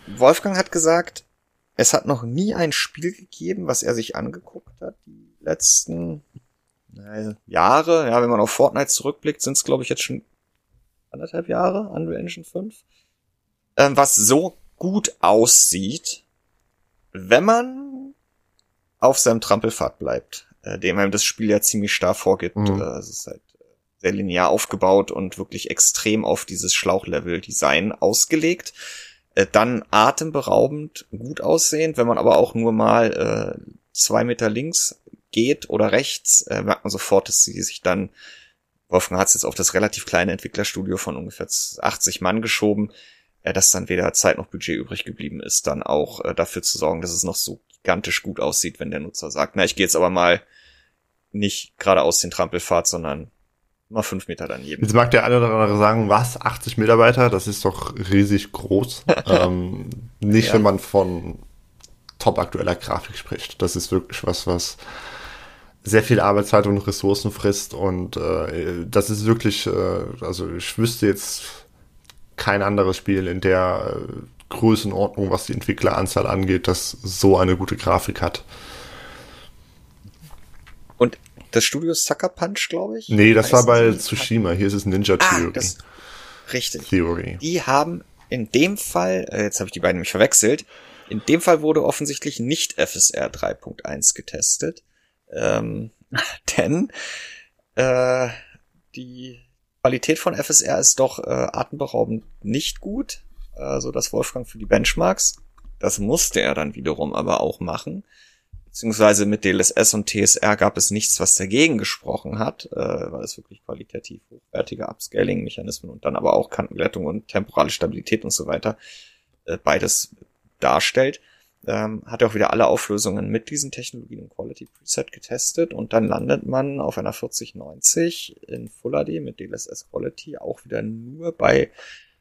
Wolfgang hat gesagt, es hat noch nie ein Spiel gegeben, was er sich angeguckt hat, die letzten äh, Jahre. Ja, wenn man auf Fortnite zurückblickt, sind es, glaube ich, jetzt schon anderthalb Jahre, Unreal Engine fünf, ähm, was so gut aussieht, wenn man auf seinem Trampelpfad bleibt, äh, dem einem das Spiel ja ziemlich starr vorgibt. Mhm. Äh, es ist halt sehr linear aufgebaut und wirklich extrem auf dieses Schlauchlevel-Design ausgelegt. Äh, dann atemberaubend gut aussehend, wenn man aber auch nur mal äh, zwei Meter links geht oder rechts, äh, merkt man sofort, dass sie sich dann, Wolfgang hat es jetzt auf das relativ kleine Entwicklerstudio von ungefähr achtzig Mann geschoben, äh, dass dann weder Zeit noch Budget übrig geblieben ist, dann auch äh, dafür zu sorgen, dass es noch so gigantisch gut aussieht, wenn der Nutzer sagt, na, ich gehe jetzt aber mal nicht geradeaus den Trampelpfad, sondern mal fünf Meter daneben. Jetzt mag der eine oder andere sagen, was, achtzig Mitarbeiter, das ist doch riesig groß. ähm, nicht, ja. Wenn man von top aktueller Grafik spricht. Das ist wirklich was, was sehr viel Arbeitszeit und Ressourcen frisst und äh, das ist wirklich, äh, also ich wüsste jetzt kein anderes Spiel in der äh, Größenordnung, was die Entwickleranzahl angeht, das so eine gute Grafik hat. Und das Studio ist Sucker Punch, glaube ich? Nee, das war bei Tsushima. Hier ist es Ninja Theory. Ah, das, richtig. Theory. Die haben in dem Fall, äh, jetzt habe ich die beiden nämlich verwechselt, in dem Fall wurde offensichtlich nicht F S R drei Punkt eins getestet. Ähm, denn äh, die Qualität von F S R ist doch äh, atemberaubend nicht gut. Also das Wolfgang für die Benchmarks. Das musste er dann wiederum aber auch machen. Beziehungsweise mit D L S S und T S R gab es nichts, was dagegen gesprochen hat, äh, weil es wirklich qualitativ hochwertige Upscaling-Mechanismen und dann aber auch Kantenglättung und temporale Stabilität und so weiter äh, beides darstellt. Ähm, hat er auch wieder alle Auflösungen mit diesen Technologien im Quality Preset getestet und dann landet man auf einer vierzig neunzig in Full H D mit D L S S Quality auch wieder nur bei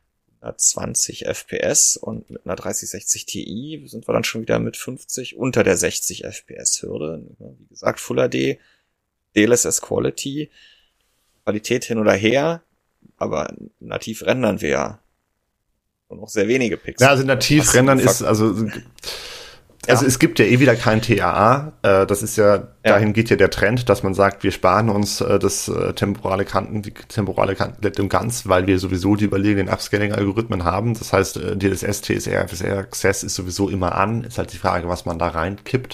zwanzig F P S und mit einer dreißig sechzig Ti sind wir dann schon wieder mit fünfzig unter der sechzig F P S-Hürde. Wie gesagt, Full H D, D L S S Quality, Qualität hin oder her, aber nativ rendern wir ja nur noch sehr wenige Pixel. Ja, also nativ rendern ist, also Also ja. Es gibt ja eh wieder kein T A A. Äh, das ist ja, ja, dahin geht ja der Trend, dass man sagt, wir sparen uns äh, das äh, temporale Kanten, die temporale Kantenglättung ganz, weil wir sowieso die überlegenen Upscaling-Algorithmen haben. Das heißt, äh, D L S S, T S R, F S R, Access ist sowieso immer an. Ist halt die Frage, was man da reinkippt.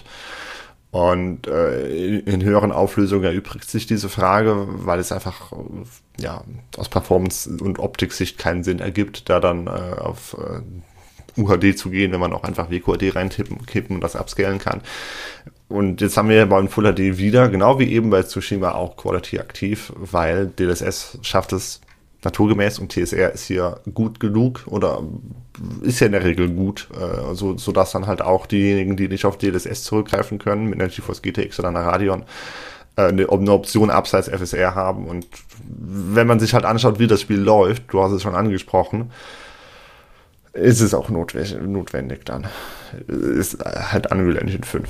Und äh, in, in höheren Auflösungen erübrigt sich diese Frage, weil es einfach äh, ja aus Performance- und Optiksicht keinen Sinn ergibt, da dann äh, auf äh, U H D zu gehen, wenn man auch einfach W Q H D reintippen kippen und das upscalen kann. Und jetzt haben wir ja beim Full H D wieder, genau wie eben bei Tsushima, auch Quality aktiv, weil D L S S schafft es naturgemäß und T S R ist hier gut genug oder ist ja in der Regel gut, äh, so, so dass dann halt auch diejenigen, die nicht auf D L S S zurückgreifen können, mit einer GeForce G T X oder einer Radeon, äh, eine, eine Option abseits F S R haben. Und wenn man sich halt anschaut, wie das Spiel läuft, du hast es schon angesprochen, ist es auch notwendig, notwendig dann. Ist halt Unreal Engine fünf.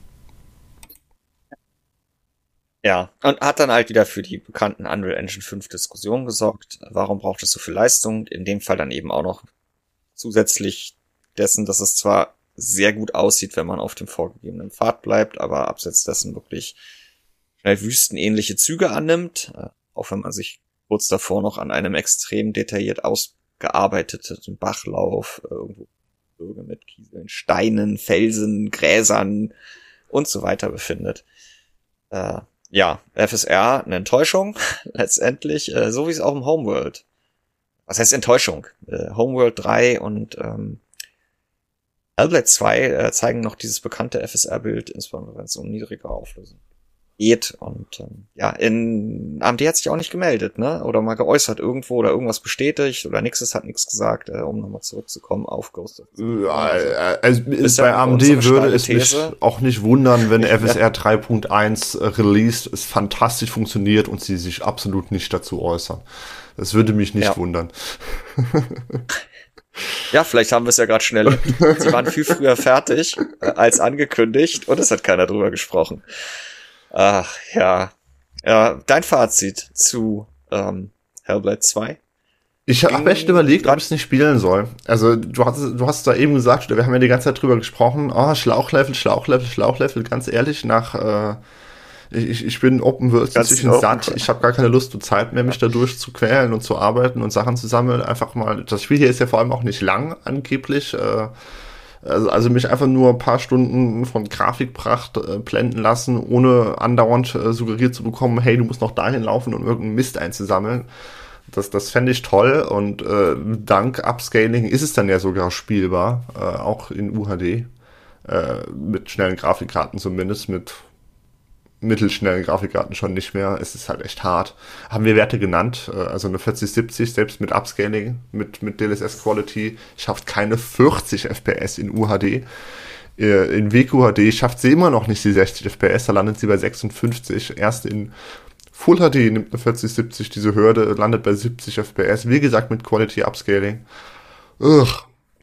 Ja, und hat dann halt wieder für die bekannten Unreal Engine fünf Diskussionen gesorgt. Warum braucht es so viel Leistung? In dem Fall dann eben auch noch zusätzlich dessen, dass es zwar sehr gut aussieht, wenn man auf dem vorgegebenen Pfad bleibt, aber abseits dessen wirklich schnell wüstenähnliche Züge annimmt, auch wenn man sich kurz davor noch an einem extrem detailliert ausgearbeiteten Bachlauf irgendwo Böge mit Kieseln, Steinen, Felsen, Gräsern und so weiter befindet. Äh, ja, F S R, eine Enttäuschung, letztendlich, äh, so wie es auch im Homeworld. Was heißt Enttäuschung? Äh, Homeworld drei und ähm, Hellblade zwei äh, zeigen noch dieses bekannte F S R-Bild, insbesondere wenn es um niedrige Auflösung geht. Und ähm, ja, in A M D hat sich auch nicht gemeldet, ne? Oder mal geäußert irgendwo oder irgendwas bestätigt oder Nixes hat nichts gesagt, äh, um nochmal zurückzukommen auf Ghost of Tsushima. Also, also ist bei ja A M D würde es mich auch nicht wundern, wenn F S R drei Punkt eins äh, released, es fantastisch funktioniert und sie sich absolut nicht dazu äußern. Das würde mich nicht ja. wundern. Ja, vielleicht haben wir es ja gerade schnell. Sie waren viel früher fertig äh, als angekündigt und es hat keiner drüber gesprochen. Ach, ja. Ja, dein Fazit zu ähm, Hellblade zwei? Ich habe echt überlegt, ob ich es nicht spielen soll. Also du hast, du hast da eben gesagt, wir haben ja die ganze Zeit drüber gesprochen, oh, Schlauchlevel, Schlauchlevel, Schlauchlevel, ganz ehrlich, nach äh, ich, ich bin Open World inzwischen satt, ich habe gar keine Lust und Zeit mehr, mich da durchzuquälen und zu arbeiten und Sachen zu sammeln. Einfach mal, das Spiel hier ist ja vor allem auch nicht lang, angeblich. Äh, also, also mich einfach nur ein paar Stunden von Grafikpracht äh, blenden lassen, ohne andauernd äh, suggeriert zu bekommen, hey, du musst noch dahin laufen, um irgendeinen Mist einzusammeln. Das, das fände ich toll und äh, dank Upscaling ist es dann ja sogar spielbar, äh, auch in U H D, äh, mit schnellen Grafikkarten zumindest, mit mittelschnellen Grafikkarten schon nicht mehr. Es ist halt echt hart. Haben wir Werte genannt, äh, also eine vierzig siebzig, selbst mit Upscaling, mit, mit D L S S Quality, schafft keine vierzig F P S in U H D. Äh, in W Q H D schafft sie immer noch nicht die sechzig F P S, da landet sie bei sechsundfünfzig. Erst in Full H D nimmt eine vierzig siebzig diese Hürde, landet bei siebzig F P S, wie gesagt mit Quality Upscaling. Ugh.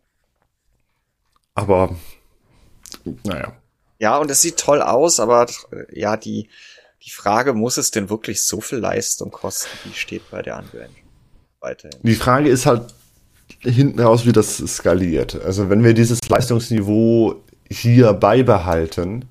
Aber, naja. Ja, und es sieht toll aus, aber ja, die, die Frage, muss es denn wirklich so viel Leistung kosten, die steht bei der Unreal Engine weiterhin. Die Frage ist halt hinten raus, wie das skaliert. Also wenn wir dieses Leistungsniveau hier beibehalten,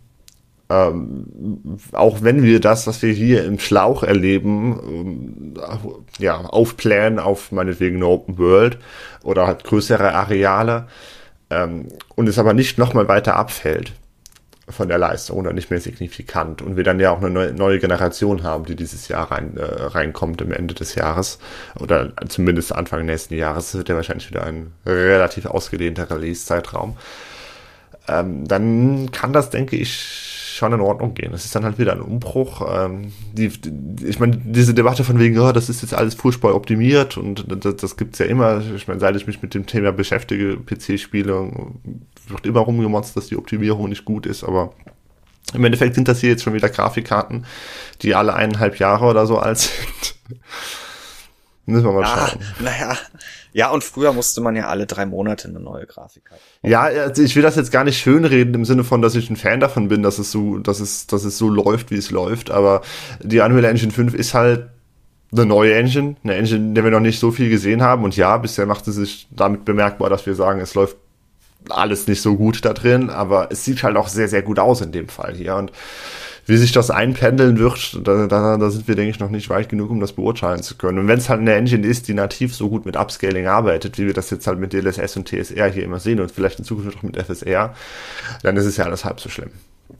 Ähm, auch wenn wir das, was wir hier im Schlauch erleben, ähm, ja, aufplänen auf meinetwegen eine Open World oder halt größere Areale ähm, und es aber nicht nochmal weiter abfällt von der Leistung oder nicht mehr signifikant und wir dann ja auch eine neue, neue Generation haben, die dieses Jahr rein, äh, reinkommt im Ende des Jahres oder zumindest Anfang nächsten Jahres, das wird ja wahrscheinlich wieder ein relativ ausgedehnter Release-Zeitraum, ähm, dann kann das, denke ich, schon in Ordnung gehen. Es ist dann halt wieder ein Umbruch. Ähm, die, die, ich meine, diese Debatte von wegen, oh, das ist jetzt alles furchtbar optimiert und das, das gibt's ja immer. Ich meine, seit ich mich mit dem Thema beschäftige, P C-Spiele, wird immer rumgemotzt, dass die Optimierung nicht gut ist, aber im Endeffekt sind das hier jetzt schon wieder Grafikkarten, die alle eineinhalb Jahre oder so alt sind. Müssen wir mal ja, schauen. Naja, ja, und früher musste man ja alle drei Monate eine neue Grafik haben. Ja, also ich will das jetzt gar nicht schönreden im Sinne von, dass ich ein Fan davon bin, dass es so, dass es, dass es so läuft, wie es läuft, aber die Unreal Engine fünf ist halt eine neue Engine, eine Engine, in der wir noch nicht so viel gesehen haben und ja, bisher macht es sich damit bemerkbar, dass wir sagen, es läuft alles nicht so gut da drin, aber es sieht halt auch sehr, sehr gut aus in dem Fall hier und wie sich das einpendeln wird, da, da, da sind wir, denke ich, noch nicht weit genug, um das beurteilen zu können. Und wenn es halt eine Engine ist, die nativ so gut mit Upscaling arbeitet, wie wir das jetzt halt mit D L S S und T S R hier immer sehen und vielleicht in Zukunft auch mit F S R, dann ist es ja alles halb so schlimm.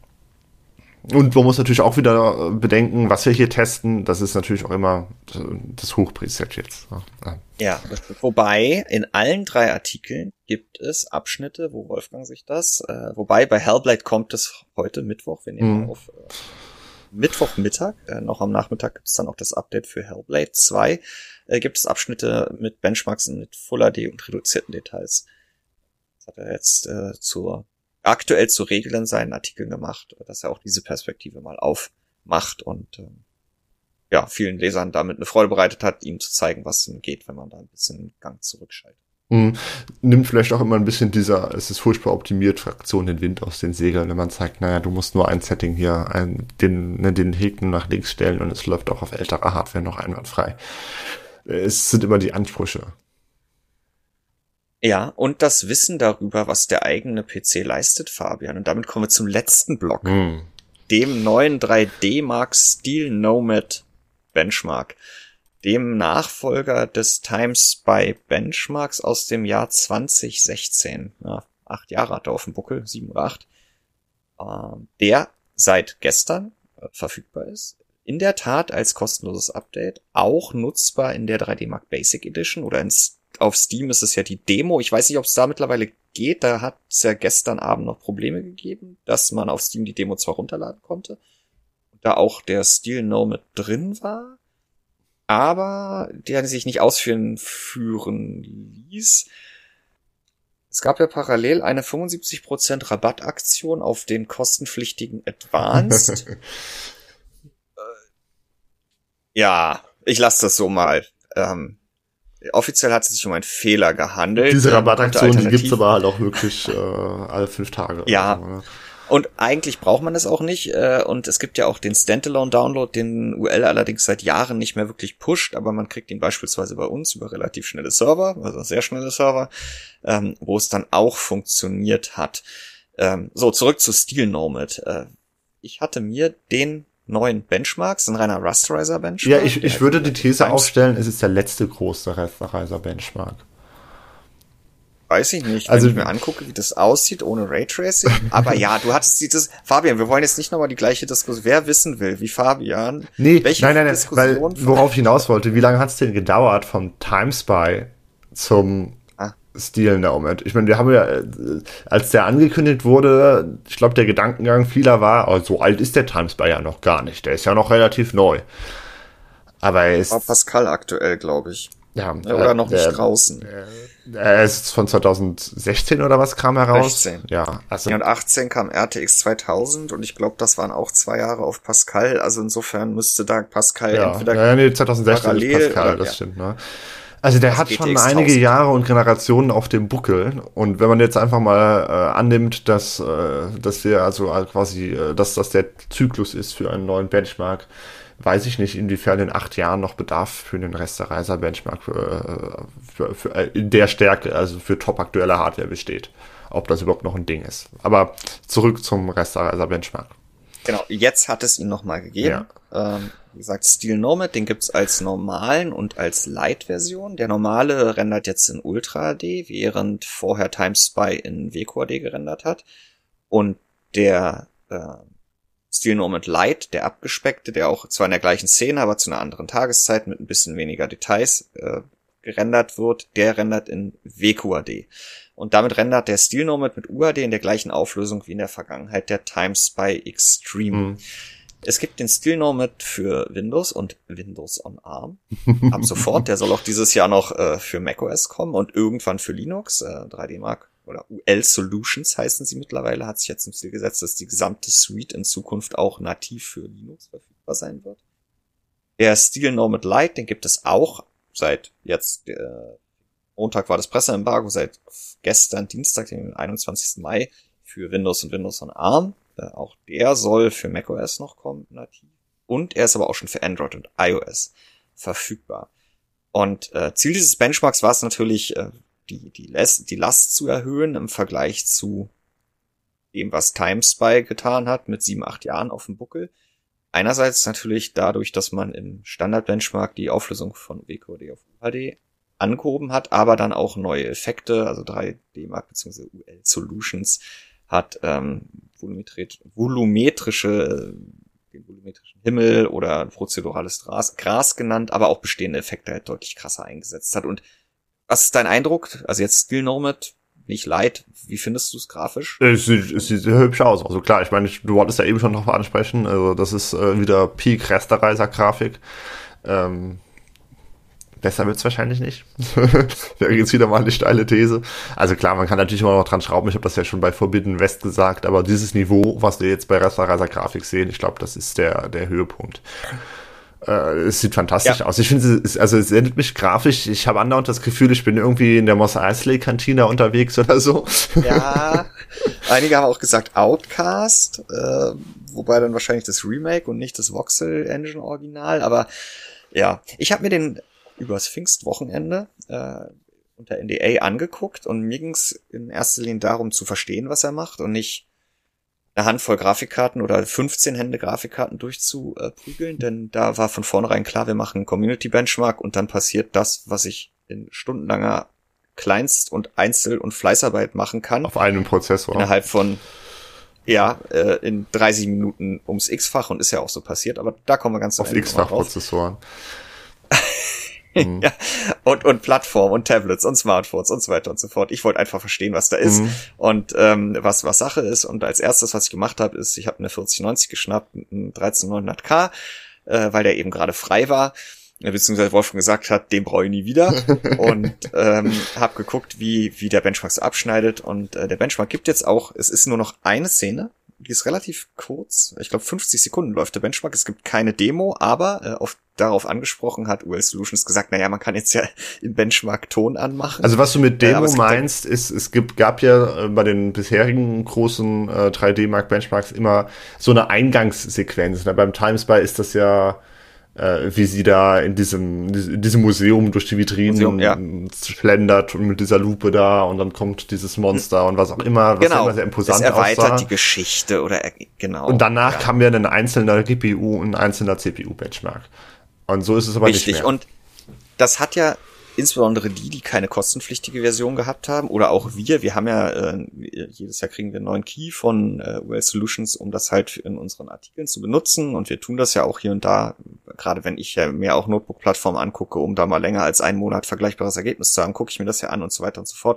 Und man muss natürlich auch wieder bedenken, was wir hier testen, das ist natürlich auch immer das Hochpreset jetzt. Ja, ja, wobei in allen drei Artikeln gibt es Abschnitte, wo Wolfgang sich das, äh, wobei bei Hellblade kommt es heute Mittwoch, wir nehmen mhm. auf äh, Mittwochmittag, äh, noch am Nachmittag gibt es dann auch das Update für Hellblade zwei, äh, gibt es Abschnitte mit Benchmarks und mit Full H D und reduzierten Details. Das hat er jetzt äh, zur aktuell zu Regeln in seinen Artikeln gemacht, dass er auch diese Perspektive mal aufmacht und äh, ja, vielen Lesern damit eine Freude bereitet hat, ihm zu zeigen, was denn geht, wenn man da ein bisschen den Gang zurückschaltet. Mhm. Nimmt vielleicht auch immer ein bisschen dieser, es ist furchtbar optimiert, Fraktion den Wind aus den Segeln, wenn man zeigt, naja, du musst nur ein Setting hier, ein, den, ne, den Häkchen nach links stellen und es läuft auch auf älterer Hardware noch einwandfrei. Es sind immer die Ansprüche. Ja, und das Wissen darüber, was der eigene P C leistet, Fabian. Und damit kommen wir zum letzten Block. Mm. Dem neuen drei D Mark Steel Nomad Benchmark. Dem Nachfolger des Time-Spy Benchmarks aus dem Jahr zwanzig sechzehn. Ja, acht Jahre hat er auf dem Buckel, sieben oder acht. Ähm, der seit gestern äh, verfügbar ist. In der Tat als kostenloses Update. Auch nutzbar in der drei D Mark Basic Edition oder in auf Steam ist es ja die Demo. Ich weiß nicht, ob es da mittlerweile geht. Da hat es ja gestern Abend noch Probleme gegeben, dass man auf Steam die Demo zwar runterladen konnte. Und da auch der Steel Nomad drin war. Aber der sich nicht ausführen führen ließ. Es gab ja parallel eine fünfundsiebzig Prozent Rabattaktion auf den kostenpflichtigen Advanced. äh, ja, ich lasse das so mal. Ähm, Offiziell hat es sich um einen Fehler gehandelt. Diese Rabattaktion, die gibt's aber halt auch wirklich äh, alle fünf Tage. Ja, oder so, Und eigentlich braucht man das auch nicht. Äh, und es gibt ja auch den Standalone-Download, den U L allerdings seit Jahren nicht mehr wirklich pusht, aber man kriegt ihn beispielsweise bei uns über relativ schnelle Server, also sehr schnelle Server, ähm, wo es dann auch funktioniert hat. Ähm, so, zurück zu Steel Nomad. Äh, ich hatte mir den neuen Benchmarks, ein reiner Rasterizer-Benchmark. Ja, ich, ich würde die These aufstellen, es ist der letzte große Rasterizer-Benchmark. Weiß ich nicht, also, wenn ich mir angucke, wie das aussieht ohne Raytracing. Aber ja, du hattest dieses, Fabian, wir wollen jetzt nicht nochmal die gleiche Diskussion. Wer wissen will, wie Fabian, nee, welche nein, nein, nein, Diskussion weil, worauf ich hinaus wollte, wie lange hat es denn gedauert vom Timespy zum ah. Steel Nomad? Ich meine, wir haben ja, als der angekündigt wurde, ich glaube, der Gedankengang vieler war, oh, so alt ist der Timespy ja noch gar nicht. Der ist ja noch relativ neu. Aber er ist... War Pascal aktuell, glaube ich. Ja, oder äh, noch nicht der, draußen. Er ist von zwanzig sechzehn oder was kam heraus? sechzehn. Ja, also ja, und achtzehn kam R T X zweitausend und ich glaube, das waren auch zwei Jahre auf Pascal. Also insofern müsste da Pascal ja. entweder ja, nee, zwanzig sechzehn parallel ist Pascal, oder, das ja. stimmt, ne? Also der also hat schon einige tausend Jahre und Generationen auf dem Buckel und wenn man jetzt einfach mal äh, annimmt, dass äh, dass wir also quasi, äh, dass das der Zyklus ist für einen neuen Benchmark, weiß ich nicht, inwiefern in acht Jahren noch Bedarf für den Rasterizer-Benchmark für, für, für, in der Stärke, also für top aktuelle Hardware besteht. Ob das überhaupt noch ein Ding ist. Aber zurück zum Rasterizer-Benchmark. Genau, jetzt hat es ihn nochmal gegeben. Ja. Ähm, wie gesagt, Steel Nomad, den gibt's als normalen und als Lite-Version. Der normale rendert jetzt in Ultra H D, während vorher Timespy in W Q H D gerendert hat. Und der äh, Steel Nomad Lite, der abgespeckte, der auch zwar in der gleichen Szene, aber zu einer anderen Tageszeit mit ein bisschen weniger Details äh, gerendert wird, der rendert in W Q H D. Und damit rendert der Steel Nomad mit U H D in der gleichen Auflösung wie in der Vergangenheit der Timespy Extreme. Mhm. Es gibt den Steel Nomad für Windows und Windows on ARM. Ab sofort, der soll auch dieses Jahr noch äh, für macOS kommen und irgendwann für Linux, äh, drei D Mark oder U L Solutions heißen sie mittlerweile, hat sich jetzt im Ziel gesetzt, dass die gesamte Suite in Zukunft auch nativ für Linux verfügbar sein wird. Der Steel Nomad Lite, den gibt es auch seit jetzt, äh, Montag war das Presseembargo, seit gestern, Dienstag, den einundzwanzigsten Mai, für Windows und Windows on ARM. Äh, auch der soll für macOS noch kommen, nativ. Und er ist aber auch schon für Android und iOS verfügbar. Und äh, Ziel dieses Benchmarks war es natürlich, äh, die, die, Last, die Last zu erhöhen im Vergleich zu dem, was Timespy getan hat, mit sieben, acht Jahren auf dem Buckel. Einerseits natürlich dadurch, dass man im Standard-Benchmark die Auflösung von W Q H D auf U H D angehoben hat, aber dann auch neue Effekte, also drei D Mark bzw. U L Solutions hat ähm, volumetri- volumetrische, den volumetrischen Himmel oder prozedurales Gras, Gras genannt, aber auch bestehende Effekte halt deutlich krasser eingesetzt hat. Und was ist dein Eindruck? Also jetzt Steel Nomad, nicht Lite, wie findest du es grafisch? Es sieht, es sieht sehr hübsch aus. Also klar, ich meine, du wolltest ja eben schon noch ansprechen, also das ist äh, wieder Peak Rasterizer-Grafik. Ähm, besser wird's wahrscheinlich nicht. Wäre jetzt wieder mal eine steile These. Also klar, man kann natürlich immer noch dran schrauben, ich habe das ja schon bei Forbidden West gesagt, aber dieses Niveau, was wir jetzt bei Rasterizer-Grafik sehen, ich glaube, das ist der der Höhepunkt. Äh, es sieht fantastisch ja. aus. Ich finde, es, also es erinnert mich grafisch, ich habe andauernd das Gefühl, ich bin irgendwie in der Mos Eisley Cantina unterwegs oder so. Ja, einige haben auch gesagt Outcast, äh, wobei dann wahrscheinlich das Remake und nicht das Voxel Engine Original, aber ja, ich habe mir den übers Pfingstwochenende äh, unter N D A angeguckt und mir ging's in erster Linie darum zu verstehen, was er macht und nicht eine Handvoll Grafikkarten oder fünfzehn Hände Grafikkarten durchzuprügeln, denn da war von vornherein klar, wir machen Community Benchmark und dann passiert das, was ich in stundenlanger Kleinst- und Einzel- und Fleißarbeit machen kann. Auf einem Prozessor. Innerhalb von, ja, äh, in dreißig Minuten ums X-fach und ist ja auch so passiert, aber da kommen wir ganz auf X-fach-Prozessoren. Mhm. Ja, und, und Plattform und Tablets und Smartphones und so weiter und so fort. Ich wollte einfach verstehen, was da ist mhm. und ähm, was was Sache ist. Und als erstes, was ich gemacht habe, ist, ich habe eine vierzig neunzig geschnappt mit einem dreizehn neunhundert K, äh, weil der eben gerade frei war. Beziehungsweise Wolfgang gesagt hat, den brauche ich nie wieder. Und ähm, habe geguckt, wie wie der Benchmark so abschneidet. Und äh, der Benchmark gibt jetzt auch, es ist nur noch eine Szene, die ist relativ kurz. Ich glaube, fünfzig Sekunden läuft der Benchmark. Es gibt keine Demo, aber äh, auf, darauf angesprochen hat U L Solutions gesagt, naja, man kann jetzt ja im Benchmark Ton anmachen. Also was du mit Demo äh, meinst, ist, es gibt, gab ja äh, bei den bisherigen großen äh, drei D-Mark-Benchmarks immer so eine Eingangssequenz. Ne? Beim TimeSpy ist das ja, äh, wie sie da in diesem, in diesem Museum durch die Vitrinen Museum, ja. schlendert und mit dieser Lupe da und dann kommt dieses Monster und was auch immer, was genau. immer sehr imposant aussah. Es erweitert aussah. die Geschichte oder genau. Und danach ja. kam ja ein einzelner G P U und ein einzelner C P U-Benchmark. Und so ist es aber Richtig. nicht mehr. Und das hat ja insbesondere die, die keine kostenpflichtige Version gehabt haben, oder auch wir, wir haben ja, äh, jedes Jahr kriegen wir einen neuen Key von äh, U L Solutions, um das halt in unseren Artikeln zu benutzen, und wir tun das ja auch hier und da, gerade wenn ich ja mir auch Notebook-Plattformen angucke, um da mal länger als einen Monat vergleichbares Ergebnis zu haben, gucke ich mir das ja an und so weiter und so fort.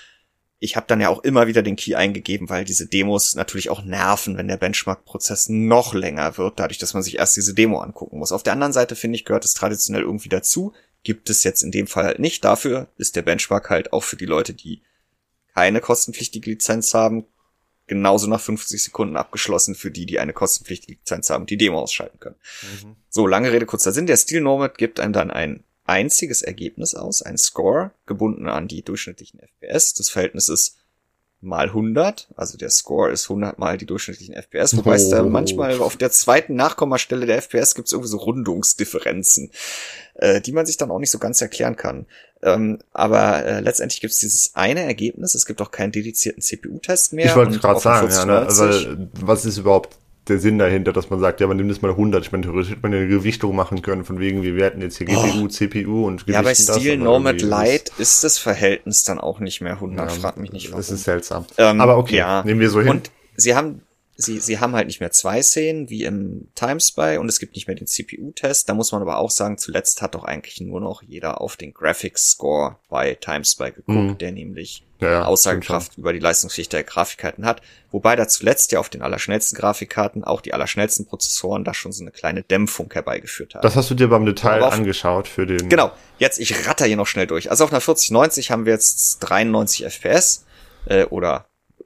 Ich habe dann ja auch immer wieder den Key eingegeben, weil diese Demos natürlich auch nerven, wenn der Benchmark-Prozess noch länger wird, dadurch, dass man sich erst diese Demo angucken muss. Auf der anderen Seite, finde ich, gehört es traditionell irgendwie dazu, gibt es jetzt in dem Fall halt nicht. Dafür ist der Benchmark halt auch für die Leute, die keine kostenpflichtige Lizenz haben, genauso nach fünfzig Sekunden abgeschlossen für die, die eine kostenpflichtige Lizenz haben und die Demo ausschalten können. Mhm. So, lange Rede, kurzer Sinn. Der Steel-Nomad gibt einem dann ein einziges Ergebnis aus, ein Score, gebunden an die durchschnittlichen F P S. Das Verhältnis ist mal hundert, also der Score ist hundert mal die durchschnittlichen F P S, wobei oh. es da manchmal auf der zweiten Nachkommastelle der F P S gibt es irgendwie so Rundungsdifferenzen, äh, die man sich dann auch nicht so ganz erklären kann. Ähm, aber äh, letztendlich gibt es dieses eine Ergebnis, es gibt auch keinen dedizierten C P U-Test mehr. Ich wollte gerade sagen, ja, ne? Also, was ist überhaupt der Sinn dahinter, dass man sagt, ja, man nimmt das mal hundert. Ich meine, theoretisch hätte man eine Gewichtung machen können, von wegen, wir werten jetzt hier G P U, oh. C P U und gewichten das. Ja, bei Steel-Nomad Lite ist das Verhältnis dann auch nicht mehr hundert. Ja, frag mich nicht, warum. Das ist seltsam. Ähm, aber okay, ja. nehmen wir so hin. Und sie haben, sie, sie haben halt nicht mehr zwei Szenen, wie im TimeSpy, und es gibt nicht mehr den C P U-Test. Da muss man aber auch sagen, zuletzt hat doch eigentlich nur noch jeder auf den Graphics-Score bei TimeSpy geguckt, mhm. der nämlich ja, ja, Aussagekraft über die Leistungsfähigkeit der Grafikkarten hat. Wobei da zuletzt ja auf den allerschnellsten Grafikkarten auch die allerschnellsten Prozessoren da schon so eine kleine Dämpfung herbeigeführt haben. Das hast du dir beim Detail auf, angeschaut für den... Genau. Jetzt, ich ratter hier noch schnell durch. Also auf einer vierzig neunzig haben wir jetzt dreiundneunzig F P S, äh, oder,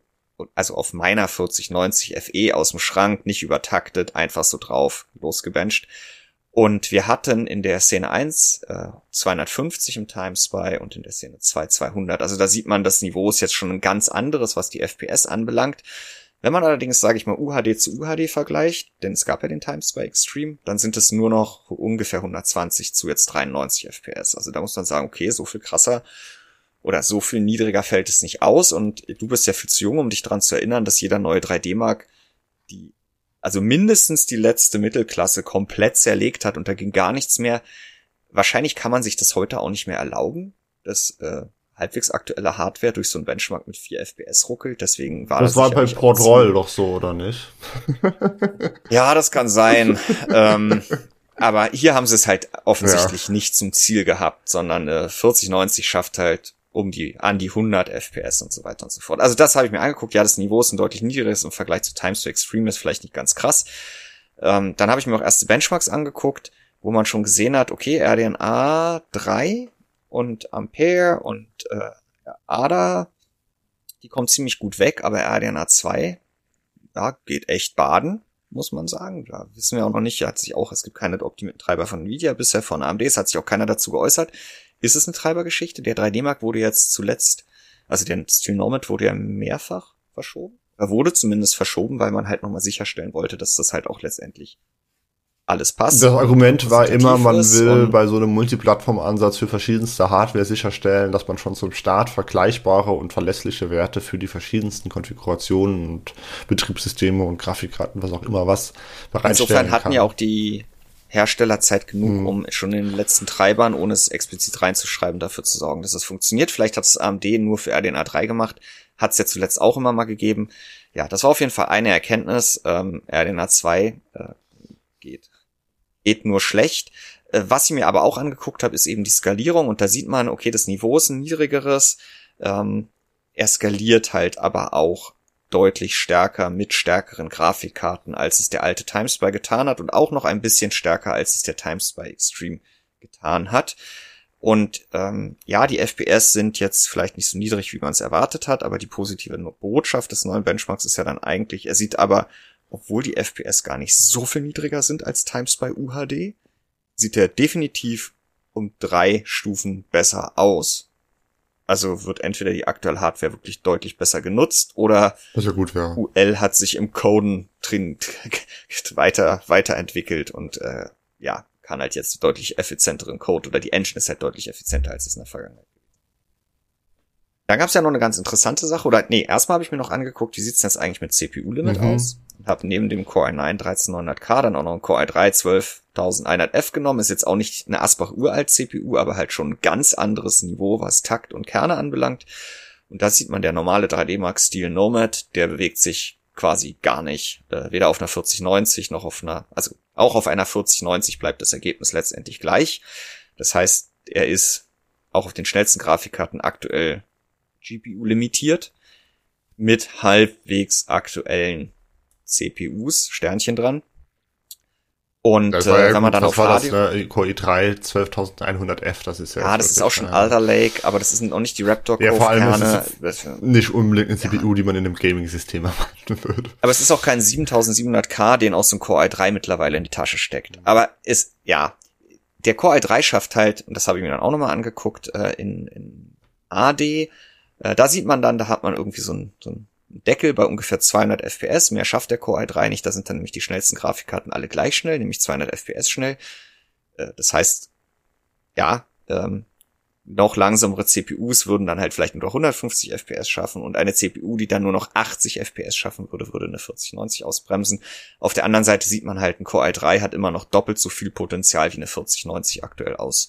also auf meiner vierzig neunzig F E aus dem Schrank, nicht übertaktet, einfach so drauf, losgebencht. Und wir hatten in der Szene eins äh, zweihundertfünfzig im TimeSpy und in der Szene zwei zweihundert. Also da sieht man, das Niveau ist jetzt schon ein ganz anderes, was die F P S anbelangt. Wenn man allerdings, sage ich mal, U H D zu U H D vergleicht, denn es gab ja den TimeSpy Extreme, dann sind es nur noch ungefähr hundertzwanzig zu jetzt dreiundneunzig F P S. Also da muss man sagen, okay, so viel krasser oder so viel niedriger fällt es nicht aus. Und du bist ja viel zu jung, um dich daran zu erinnern, dass jeder neue drei D-Mark die also mindestens die letzte Mittelklasse komplett zerlegt hat und da ging gar nichts mehr. Wahrscheinlich kann man sich das heute auch nicht mehr erlauben, dass äh, halbwegs aktuelle Hardware durch so einen Benchmark mit vier F P S ruckelt. Deswegen war das. Das war bei Port-Royal doch so, oder nicht? Ja, das kann sein. ähm, aber hier haben sie es halt offensichtlich ja. nicht zum Ziel gehabt, sondern äh, vierzig neunzig schafft halt um die, an die hundert F P S und so weiter und so fort. Also das habe ich mir angeguckt. Ja, das Niveau ist ein deutlich niedrigeres im Vergleich zu TimeSpy Extreme, ist vielleicht nicht ganz krass. Ähm, dann habe ich mir auch erste Benchmarks angeguckt, wo man schon gesehen hat, okay, R D N A drei und Ampere und äh, A D A, die kommen ziemlich gut weg, aber R D N A zwei, ja, geht echt baden, muss man sagen. Da wissen wir auch noch nicht, hat sich auch, es gibt keine optimierten Treiber von Nvidia bisher, von A M D, es hat sich auch keiner dazu geäußert. Ist es eine Treibergeschichte? Der drei D-Mark wurde jetzt zuletzt, also der Steel-Nomad wurde ja mehrfach verschoben. Er wurde zumindest verschoben, weil man halt nochmal sicherstellen wollte, dass das halt auch letztendlich alles passt. Das Argument war immer, man will bei so einem Multiplattform-Ansatz für verschiedenste Hardware sicherstellen, dass man schon zum Start vergleichbare und verlässliche Werte für die verschiedensten Konfigurationen und Betriebssysteme und Grafikkarten, was auch immer was bereitstellen kann. Insofern hatten ja auch die Hersteller Zeit genug, hm. um schon in den letzten Treibern, ohne es explizit reinzuschreiben, dafür zu sorgen, dass es funktioniert. Vielleicht hat es A M D nur für R D N A drei gemacht, hat es ja zuletzt auch immer mal gegeben. Ja, das war auf jeden Fall eine Erkenntnis. Ähm, R D N A zwei äh, geht geht nur schlecht. Äh, was ich mir aber auch angeguckt habe, ist eben die Skalierung, und da sieht man, okay, das Niveau ist ein niedrigeres. Ähm, er skaliert halt aber auch deutlich stärker mit stärkeren Grafikkarten, als es der alte TimeSpy getan hat, und auch noch ein bisschen stärker, als es der TimeSpy Extreme getan hat. Und ähm, ja, die F P S sind jetzt vielleicht nicht so niedrig, wie man es erwartet hat, aber die positive Botschaft des neuen Benchmarks ist ja dann eigentlich, er sieht aber, obwohl die F P S gar nicht so viel niedriger sind als Times by U H D, sieht er definitiv um drei Stufen besser aus. Also wird entweder die aktuelle Hardware wirklich deutlich besser genutzt oder das ist ja gut, ja. U L hat sich im Coden drin weiter weiterentwickelt und äh, ja, kann halt jetzt deutlich effizienteren Code oder die Engine ist halt deutlich effizienter als es in der Vergangenheit. Dann gab es ja noch eine ganz interessante Sache, oder nee, erstmal habe ich mir noch angeguckt, wie sieht's denn jetzt eigentlich mit C P U-Limit mhm. aus? Habe neben dem Core i neun dreizehnhundert K dann auch noch einen Core i drei zwölftausendeinhundert F genommen. Ist jetzt auch nicht eine Asbach-uralt C P U, aber halt schon ein ganz anderes Niveau, was Takt und Kerne anbelangt. Und da sieht man, der normale drei D Max Steel Nomad, der bewegt sich quasi gar nicht. Äh, weder auf einer vierzig neunzig noch auf einer, also auch auf einer vierzig neunzig bleibt das Ergebnis letztendlich gleich. Das heißt, er ist auch auf den schnellsten Grafikkarten aktuell G P U limitiert mit halbwegs aktuellen C P Us, Sternchen dran. Und das war ja äh, wenn man gut, dann auf war Radio, das, ne? Core i drei zwölftausendeinhundert F, das ist ja... Ja, das ist auch schon Alder Lake, aber das sind auch nicht die Raptor ja, vor allem Kerne. Ist es nicht unbedingt eine C P U, ja. die man in einem Gaming-System erwarten würde. Aber es ist auch kein siebentausendsiebenhundert K, den aus dem Core i drei mittlerweile in die Tasche steckt. Aber ist, ja, der Core i drei schafft halt, und das habe ich mir dann auch nochmal angeguckt, äh, in, in A D, äh, da sieht man dann, da hat man irgendwie so ein, so ein Deckel bei ungefähr zweihundert F P S. Mehr schafft der Core i drei nicht. Da sind dann nämlich die schnellsten Grafikkarten alle gleich schnell, nämlich zweihundert F P S schnell. Äh, das heißt, ja, ähm, noch langsamere C P Us würden dann halt vielleicht nur noch hundertfünfzig F P S schaffen und eine C P U, die dann nur noch achtzig F P S schaffen würde, würde eine vierzig neunzig ausbremsen. Auf der anderen Seite sieht man halt, ein Core i drei hat immer noch doppelt so viel Potenzial wie eine vierzig neunzig aktuell aus,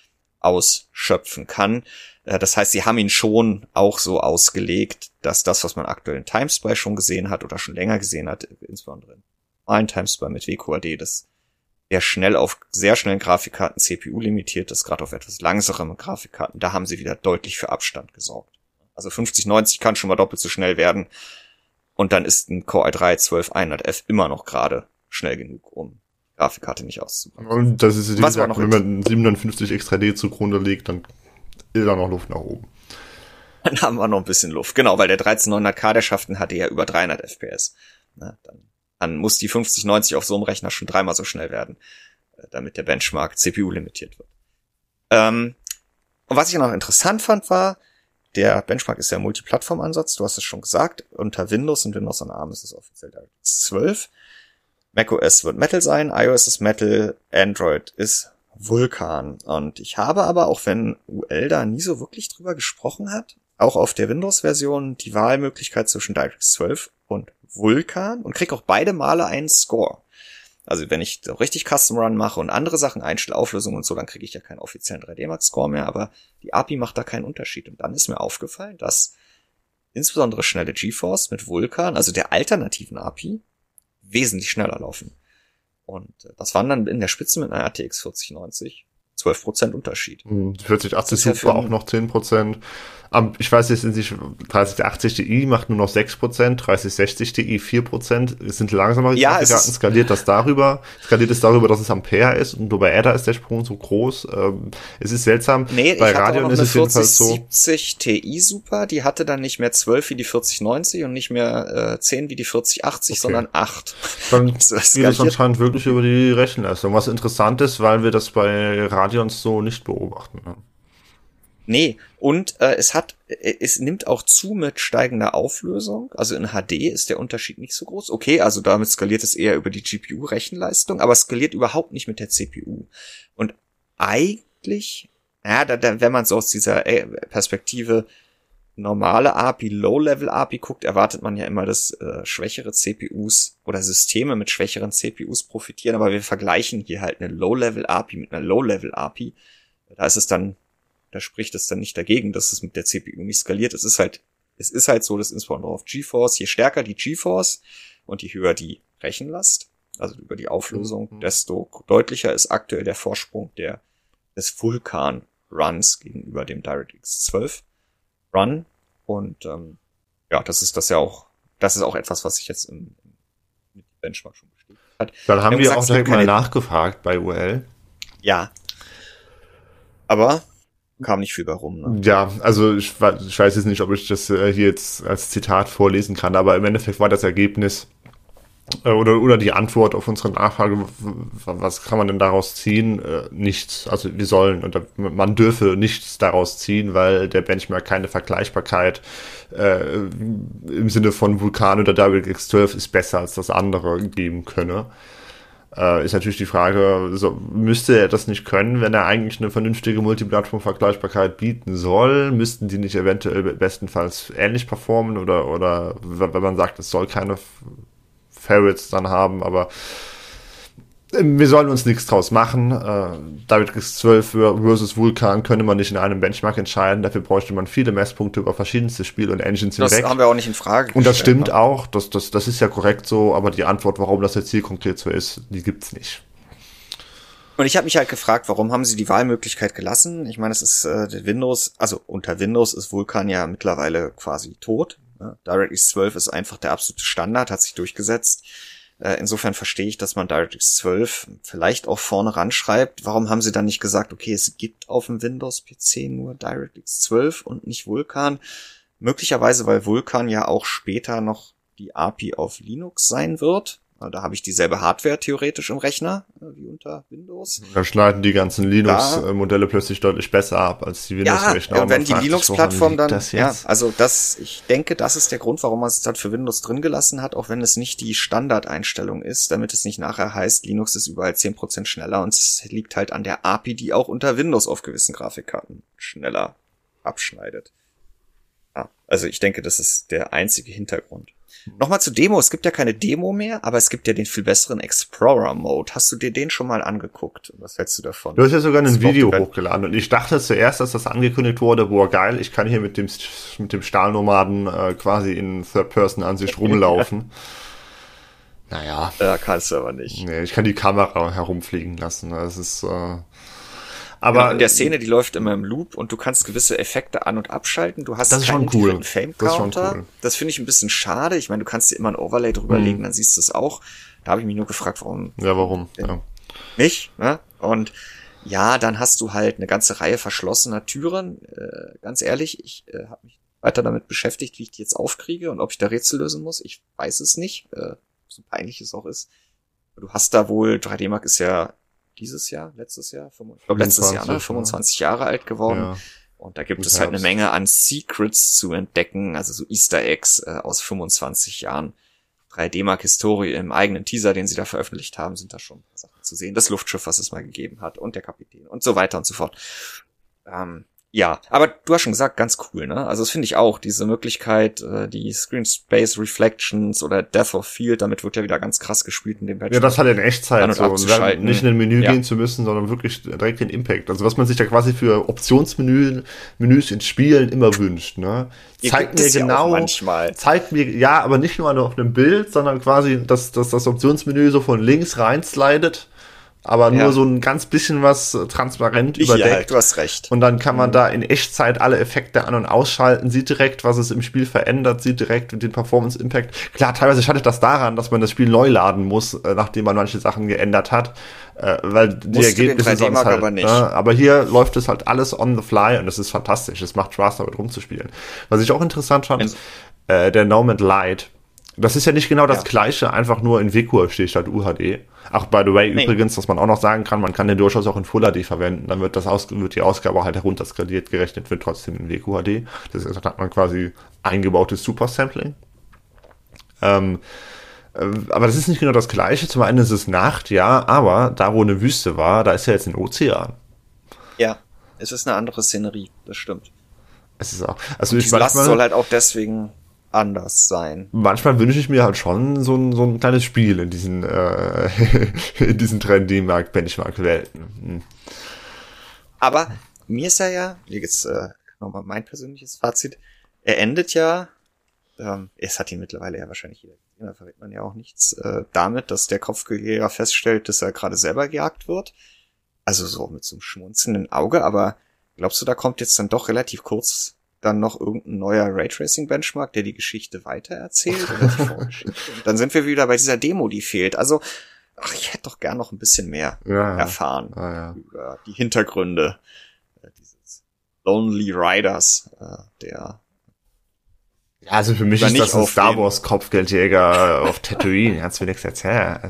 ausschöpfen kann. Das heißt, sie haben ihn schon auch so ausgelegt, dass das, was man aktuell in Timespy schon gesehen hat oder schon länger gesehen hat, insbesondere in normalen Timespy mit W Q A D, das sehr schnell auf sehr schnellen Grafikkarten C P U limitiert ist, gerade auf etwas langsameren Grafikkarten, da haben sie wieder deutlich für Abstand gesorgt. Also fünfzig neunzig kann schon mal doppelt so schnell werden und dann ist ein Core i drei zwölftausendeinhundert F immer noch gerade schnell genug, um Grafikkarte nicht auszubauen. Und das ist, wie was gesagt, noch wenn man siebenhundertfünfzig X drei D zugrunde legt, dann ist da noch Luft nach oben. Dann haben wir noch ein bisschen Luft. Genau, weil der dreizehnhundert K, der schafft einen H D ja über dreihundert F P S. Na, dann, dann muss die fünfzig neunzig auf so einem Rechner schon dreimal so schnell werden, damit der Benchmark C P U limitiert wird. Ähm, und was ich noch interessant fand, war, der Benchmark ist ja ein Multiplattform-Ansatz, du hast es schon gesagt, unter Windows und Windows on ARM ist es offiziell DirectX zwölf. macOS wird Metal sein, iOS ist Metal, Android ist Vulkan. Und ich habe aber, auch wenn U L da nie so wirklich drüber gesprochen hat, auch auf der Windows-Version die Wahlmöglichkeit zwischen DirectX zwölf und Vulkan und krieg auch beide Male einen Score. Also wenn ich so richtig Custom Run mache und andere Sachen einstelle, Auflösung und so, dann kriege ich ja keinen offiziellen drei D Max Score mehr, aber die A P I macht da keinen Unterschied. Und dann ist mir aufgefallen, dass insbesondere schnelle GeForce mit Vulkan, also der alternativen A P I, wesentlich schneller laufen. Und das waren dann in der Spitze mit einer R T X vierzig neunzig zwölf Prozent Unterschied. vierzig achtzig Super auch noch zehn Prozent. Ich weiß jetzt nicht, dreißig achtzig Ti macht nur noch sechs Prozent, dreißig sechzig Ti vier Prozent. Es sind langsamere ja, Grafikkarten, skaliert das darüber, skaliert es darüber, dass es Ampere ist und nur bei Ada ist der Sprung so groß. Es ist seltsam. Nee, bei ich Radeon ist es jedenfalls so. vierzig Ti Super, die hatte dann nicht mehr zwölf wie die vierzig neunzig und nicht mehr äh, zehn wie die vierzig achtzig, okay, sondern acht. Dann geht es anscheinend wirklich über die Rechenleistung. Was interessant ist, weil wir das bei Radeons so nicht beobachten. Ne? Nee, und äh, es hat, es nimmt auch zu mit steigender Auflösung. Also in H D ist der Unterschied nicht so groß. Okay, also damit skaliert es eher über die G P U-Rechenleistung, aber skaliert überhaupt nicht mit der C P U. Und eigentlich, ja, da, da, wenn man so aus dieser Perspektive normale A P I, Low-Level-A P I guckt, erwartet man ja immer, dass äh, schwächere C P Us oder Systeme mit schwächeren C P Us profitieren, aber wir vergleichen hier halt eine Low-Level-A P I mit einer Low-Level-A P I. Da ist es dann Da spricht es dann nicht dagegen, dass es mit der C P U nicht skaliert. Es ist halt, es ist halt so, dass insbesondere auf GeForce, je stärker die GeForce und je höher die Rechenlast, also über die Auflösung, mhm. desto deutlicher ist aktuell der Vorsprung der, des Vulkan-Runs gegenüber dem DirectX zwölf Run. Und, ähm, ja, das ist das ja auch, das ist auch etwas, was sich jetzt im, im Benchmark schon bestätigt hat. Dann haben wir, wir gesagt, auch direkt mal nachgefragt bei U L. Ja. Aber kam nicht viel bei rum. Ne? Ja, also ich, ich weiß jetzt nicht, ob ich das hier jetzt als Zitat vorlesen kann, aber im Endeffekt war das Ergebnis äh, oder oder die Antwort auf unsere Nachfrage, was kann man denn daraus ziehen? Äh, nichts. Also wir sollen oder man dürfe nichts daraus ziehen, weil der Benchmark keine Vergleichbarkeit äh, im Sinne von Vulkan oder DirectX zwölf ist besser als das andere geben könne. Äh, ist natürlich die Frage, so, müsste er das nicht können, wenn er eigentlich eine vernünftige Multiplattform-Vergleichbarkeit bieten soll? Müssten die nicht eventuell bestenfalls ähnlich performen oder, oder wenn man sagt, es soll keine Favorites dann haben, aber wir sollen uns nichts draus machen. Äh, DirectX zwölf versus Vulkan könnte man nicht in einem Benchmark entscheiden. Dafür bräuchte man viele Messpunkte über verschiedenste Spiele und Engines hinweg. Das haben wir auch nicht in Frage gestellt. Und das stimmt auch. Das, das, das ist ja korrekt so. Aber die Antwort, warum das jetzt hier konkret so ist, die gibt's nicht. Und ich habe mich halt gefragt, warum haben sie die Wahlmöglichkeit gelassen? Ich meine, es ist äh, Windows, also unter Windows ist Vulkan ja mittlerweile quasi tot. Ne? DirectX zwölf ist einfach der absolute Standard, hat sich durchgesetzt. Insofern verstehe ich, dass man DirectX zwölf vielleicht auch vorne ranschreibt. Warum haben sie dann nicht gesagt, okay, es gibt auf dem Windows-P C nur DirectX zwölf und nicht Vulkan? Möglicherweise, weil Vulkan ja auch später noch die A P I auf Linux sein wird. Da habe ich dieselbe Hardware theoretisch im Rechner wie unter Windows. Da schneiden die ganzen Linux-Modelle plötzlich deutlich besser ab als die Windows-Rechner. Ja, und wenn die Linux-Plattform dann, ja, also das, ich denke, das ist der Grund, warum man es dann für Windows drin gelassen hat, auch wenn es nicht die Standardeinstellung ist, damit es nicht nachher heißt, Linux ist überall zehn Prozent schneller und es liegt halt an der A P I, die auch unter Windows auf gewissen Grafikkarten schneller abschneidet. Ja, also ich denke, das ist der einzige Hintergrund. Nochmal zur Demo. Es gibt ja keine Demo mehr, aber es gibt ja den viel besseren Explorer-Mode. Hast du dir den schon mal angeguckt? Was hältst du davon? Du hast ja sogar ein Video hochgeladen und ich dachte zuerst, dass das angekündigt wurde, boah geil, ich kann hier mit dem mit dem Stahlnomaden äh, quasi in Third-Person-Ansicht rumlaufen. Naja. Ja, kannst du aber nicht. Nee, ich kann die Kamera herumfliegen lassen. Das ist äh, aber genau, in der Szene, die läuft immer im Loop und du kannst gewisse Effekte an- und abschalten. Du hast das keinen cool. Fame-Counter. Das, cool. Das finde ich ein bisschen schade. Ich meine, du kannst dir immer ein Overlay drüber legen, mhm. dann siehst du es auch. Da habe ich mich nur gefragt, warum. Ja, warum? Ja. Nicht, ne? Und ja, dann hast du halt eine ganze Reihe verschlossener Türen. Äh, ganz ehrlich, ich äh, habe mich weiter damit beschäftigt, wie ich die jetzt aufkriege und ob ich da Rätsel lösen muss. Ich weiß es nicht, äh, so peinlich es auch ist. Du hast da wohl, drei D Mark ist ja dieses Jahr, letztes Jahr, ich glaube letztes Jahr, ne, fünfundzwanzig ja. Jahre alt geworden. Ja. Und da gibt Gut es halt eine Menge an Secrets zu entdecken, also so Easter Eggs äh, aus fünfundzwanzig Jahren. drei D Mark Historie im eigenen Teaser, den sie da veröffentlicht haben, sind da schon Sachen zu sehen. Das Luftschiff, was es mal gegeben hat und der Kapitän und so weiter und so fort. Ähm, ja, aber du hast schon gesagt, ganz cool, ne? Also das finde ich auch, diese Möglichkeit, äh, die Screen Space Reflections oder Depth of Field, damit wird ja wieder ganz krass gespielt in dem Patch. Ja, das hat in Echtzeit so, und nicht in ein Menü ja. gehen zu müssen, sondern wirklich direkt den Impact. Also was man sich da quasi für Optionsmenü Menüs in Spielen immer wünscht, ne? Zeigt mir genau, ja manchmal. zeigt mir, ja, aber nicht nur auf einem Bild, sondern quasi, dass, dass das Optionsmenü so von links rein slidet. Aber nur ja. so ein ganz bisschen was transparent ich überdeckt. Ja, du hast recht. Und dann kann man mhm. da in Echtzeit alle Effekte an- und ausschalten, sieht direkt, was es im Spiel verändert, sieht direkt den Performance-Impact. Klar, teilweise scheitert das daran, dass man das Spiel neu laden muss, nachdem man manche Sachen geändert hat. Weil die Musst Ergebnisse sonst halt, aber nicht. Ne? Aber hier läuft es halt alles on the fly und das ist fantastisch. Es macht Spaß, damit rumzuspielen. Was ich auch interessant fand, ist, äh, der Nomad Lite. Das ist ja nicht genau das ja. Gleiche, einfach nur in W Q A steht statt U H D. Ach, by the way, nee. übrigens, was man auch noch sagen kann, man kann den durchaus auch in Full H D verwenden, dann wird das aus, wird die Ausgabe halt herunterskaliert gerechnet, wird trotzdem in W Q H D. Das heißt, da hat man quasi eingebautes Super-Sampling. Ähm, äh, aber das ist nicht genau das Gleiche. Zum einen ist es Nacht, ja, aber da, wo eine Wüste war, da ist ja jetzt ein Ozean. Ja, es ist eine andere Szenerie, das stimmt. Es ist auch, also Und ich die Last soll halt auch deswegen anders sein. Manchmal wünsche ich mir halt schon so ein, so ein kleines Spiel in diesen, äh, in diesen drei D Mark Benchmark-Welten. Hm. Aber mir ist er ja, hier jetzt äh, nochmal mein persönliches Fazit, er endet ja, ähm, es hat ihn mittlerweile ja wahrscheinlich jeder gesehen, da verrät man ja auch nichts, äh, damit, dass der Kopfgeldjäger feststellt, dass er gerade selber gejagt wird. Also so mit so einem schmunzelnden Auge, aber glaubst du, da kommt jetzt dann doch relativ kurz dann noch irgendein neuer Raytracing-Benchmark, der die Geschichte weitererzählt oder die Vorgeschichte? Und dann sind wir wieder bei dieser Demo, die fehlt. Also, ach, ich hätte doch gern noch ein bisschen mehr ja, erfahren ja. Ja, ja. über die Hintergründe äh, dieses Lonely Riders, äh, der ja, also für mich ist das ein Star Wars Kopfgeldjäger auf Tatooine, kannst du mir nichts erzählen.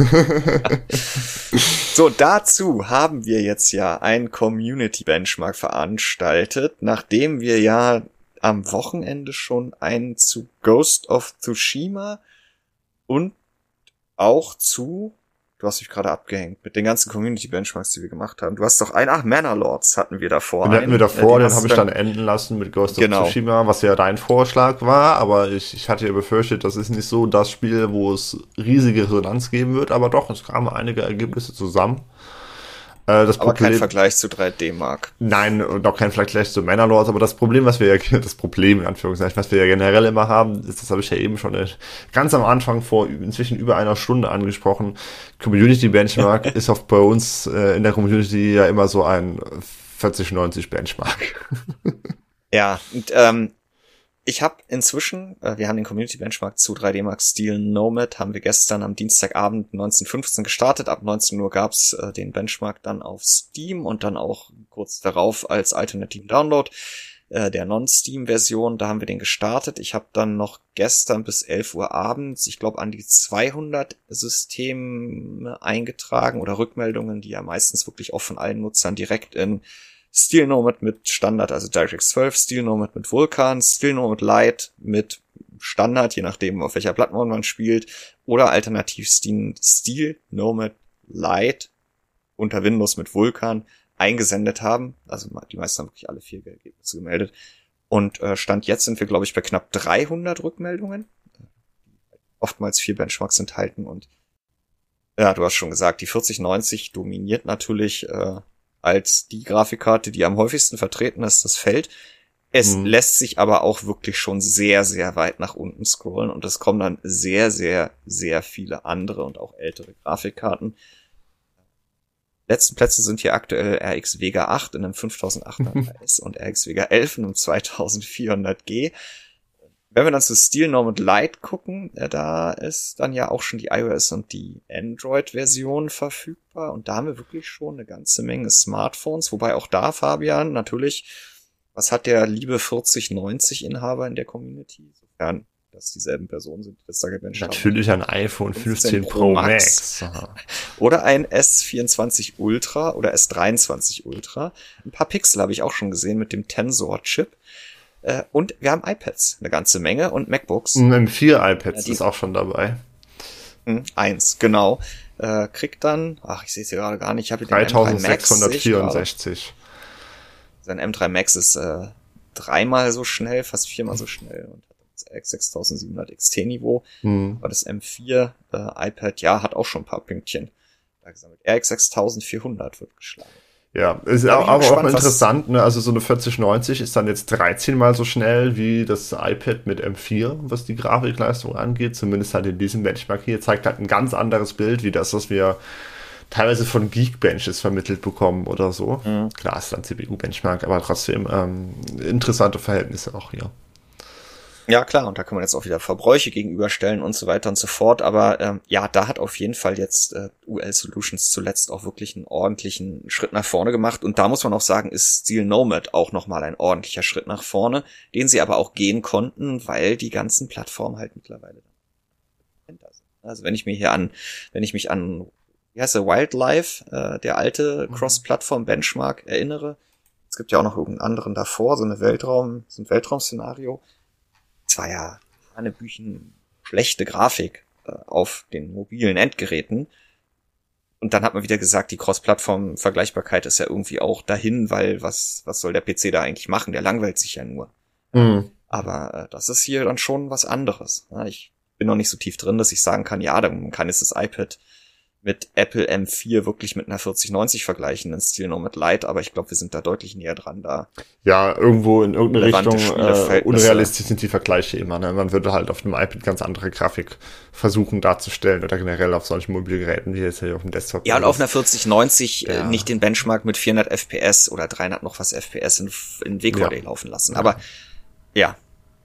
So, dazu haben wir jetzt ja ein Community Benchmark veranstaltet, nachdem wir ja am Wochenende schon einen zu Ghost of Tsushima und auch zu, du hast mich gerade abgehängt, mit den ganzen Community Benchmarks, die wir gemacht haben. Du hast doch einen, ach, Manor Lords hatten wir davor. Den hatten wir davor, den, den habe ich dann enden lassen mit Ghost of genau. Tsushima, was ja dein Vorschlag war, aber ich, ich hatte ja befürchtet, das ist nicht so das Spiel, wo es riesige Resonanz geben wird, aber doch, es kamen einige Ergebnisse zusammen. Äh, das aber Problem, kein Vergleich zu drei D Mark. Nein, und auch kein Vergleich zu Manor Lords, aber das Problem, was wir ja, das Problem in Anführungszeichen, was wir ja generell immer haben, ist, das habe ich ja eben schon ganz am Anfang vor inzwischen über einer Stunde angesprochen, Community Benchmark ist auf bei uns äh, in der Community ja immer so ein vierzig neunzig Benchmark. Ja, und ähm, ich habe inzwischen, äh, wir haben den Community Benchmark zu drei D Mark Steel Nomad, haben wir gestern am Dienstagabend neunzehn fünfzehn gestartet. Ab neunzehn Uhr gab's äh, den Benchmark dann auf Steam und dann auch kurz darauf als alternativen Download äh, der Non-Steam-Version. Da haben wir den gestartet. Ich habe dann noch gestern bis elf Uhr abends, ich glaube, an die zweihundert Systeme eingetragen oder Rückmeldungen, die ja meistens wirklich auch von allen Nutzern direkt in Steel Nomad mit Standard, also DirectX zwölf, Steel Nomad mit Vulkan, Steel Nomad Lite mit Standard, je nachdem auf welcher Plattform man spielt, oder alternativ Steel, Steel Nomad Lite unter Windows mit Vulkan eingesendet haben. Also die meisten haben wirklich alle vier Ergebnisse gemeldet. Und äh, Stand jetzt sind wir, glaube ich, bei knapp dreihundert Rückmeldungen. Oftmals vier Benchmarks enthalten und ja, du hast schon gesagt, die vierzig neunzig dominiert natürlich äh, als die Grafikkarte, die am häufigsten vertreten ist, das Feld. Es mhm. lässt sich aber auch wirklich schon sehr, sehr weit nach unten scrollen und es kommen dann sehr, sehr, sehr viele andere und auch ältere Grafikkarten. Letzten Plätze sind hier aktuell R X Vega acht in einem fünftausendachthundert S und R X Vega elf in einem zweitausendvierhundert G. Wenn wir dann zu Steel Nomad Lite gucken, äh, da ist dann ja auch schon die iOS und die Android-Version verfügbar und da haben wir wirklich schon eine ganze Menge Smartphones, wobei auch da, Fabian, natürlich, was hat der liebe vierzig neunzig Inhaber in der Community, sofern das dieselben Personen sind, die das da gebencht haben. Natürlich ein iPhone fünfzehn Pro Max. Oder ein S vierundzwanzig Ultra oder S dreiundzwanzig Ultra. Ein paar Pixel habe ich auch schon gesehen mit dem Tensor-Chip. Äh, und wir haben iPads, eine ganze Menge, und MacBooks. Ein M vier iPads ja, ist auch schon dabei. Eins, genau. Äh, kriegt dann, ach, ich sehe es hier gerade gar nicht, ich habe den dreitausendsechshundertvierundsechzig. Sein M drei Max ist äh, dreimal so schnell, fast viermal so schnell und hat das R X sechstausendsiebenhundert X T Niveau. Hm. Aber das M vier äh, iPad, ja, hat auch schon ein paar Pünktchen. Da gesammelt. R X sechstausendvierhundert wird geschlagen. Ja, ist auch, aber gespannt, auch interessant, ne? Also so eine vierzig neunzig ist dann jetzt dreizehn mal so schnell wie das iPad mit M vier, was die Grafikleistung angeht. Zumindest halt in diesem Benchmark hier. Zeigt halt ein ganz anderes Bild, wie das, was wir teilweise von Geekbenches vermittelt bekommen oder so. Mhm. Klar, ist dann C P U-Benchmark, aber trotzdem ähm, interessante Verhältnisse auch hier. Ja, klar, und da kann man jetzt auch wieder Verbräuche gegenüberstellen und so weiter und so fort, aber ähm, ja, da hat auf jeden Fall jetzt äh, U L Solutions zuletzt auch wirklich einen ordentlichen Schritt nach vorne gemacht und da muss man auch sagen, ist Steel Nomad auch nochmal ein ordentlicher Schritt nach vorne, den sie aber auch gehen konnten, weil die ganzen Plattformen halt mittlerweile dahinter sind. Also wenn ich mir hier an, wenn ich mich an, wie heißt der, Wildlife, äh, der alte mhm. Cross-Plattform-Benchmark erinnere, es gibt ja auch noch irgendeinen anderen davor, so eine Weltraum, so ein Weltraumszenario. Es war ja eine Büchen schlechte Grafik äh, auf den mobilen Endgeräten. Und dann hat man wieder gesagt, die Cross-Plattform-Vergleichbarkeit ist ja irgendwie auch dahin, weil was was soll der P C da eigentlich machen? Der langweilt sich ja nur. Mhm. Aber äh, das ist hier dann schon was anderes. Ja, ich bin noch nicht so tief drin, dass ich sagen kann, ja, dann kann jetzt das iPad mit Apple M vier wirklich mit einer vierzig neunzig vergleichen, in Steel Nomad Lite, aber ich glaube, wir sind da deutlich näher dran da. Ja, irgendwo in irgendeine Richtung äh, unrealistisch sind die Vergleiche immer. Ne? Man würde halt auf dem iPad ganz andere Grafik versuchen darzustellen oder generell auf solchen Mobilgeräten, wie jetzt hier auf dem Desktop. Ja, und auf einer vierzig neunzig ja. äh, nicht den Benchmark mit vierhundert F P S oder dreihundert noch was F P S in, in W Q D ja. laufen lassen. Aber ja. ja.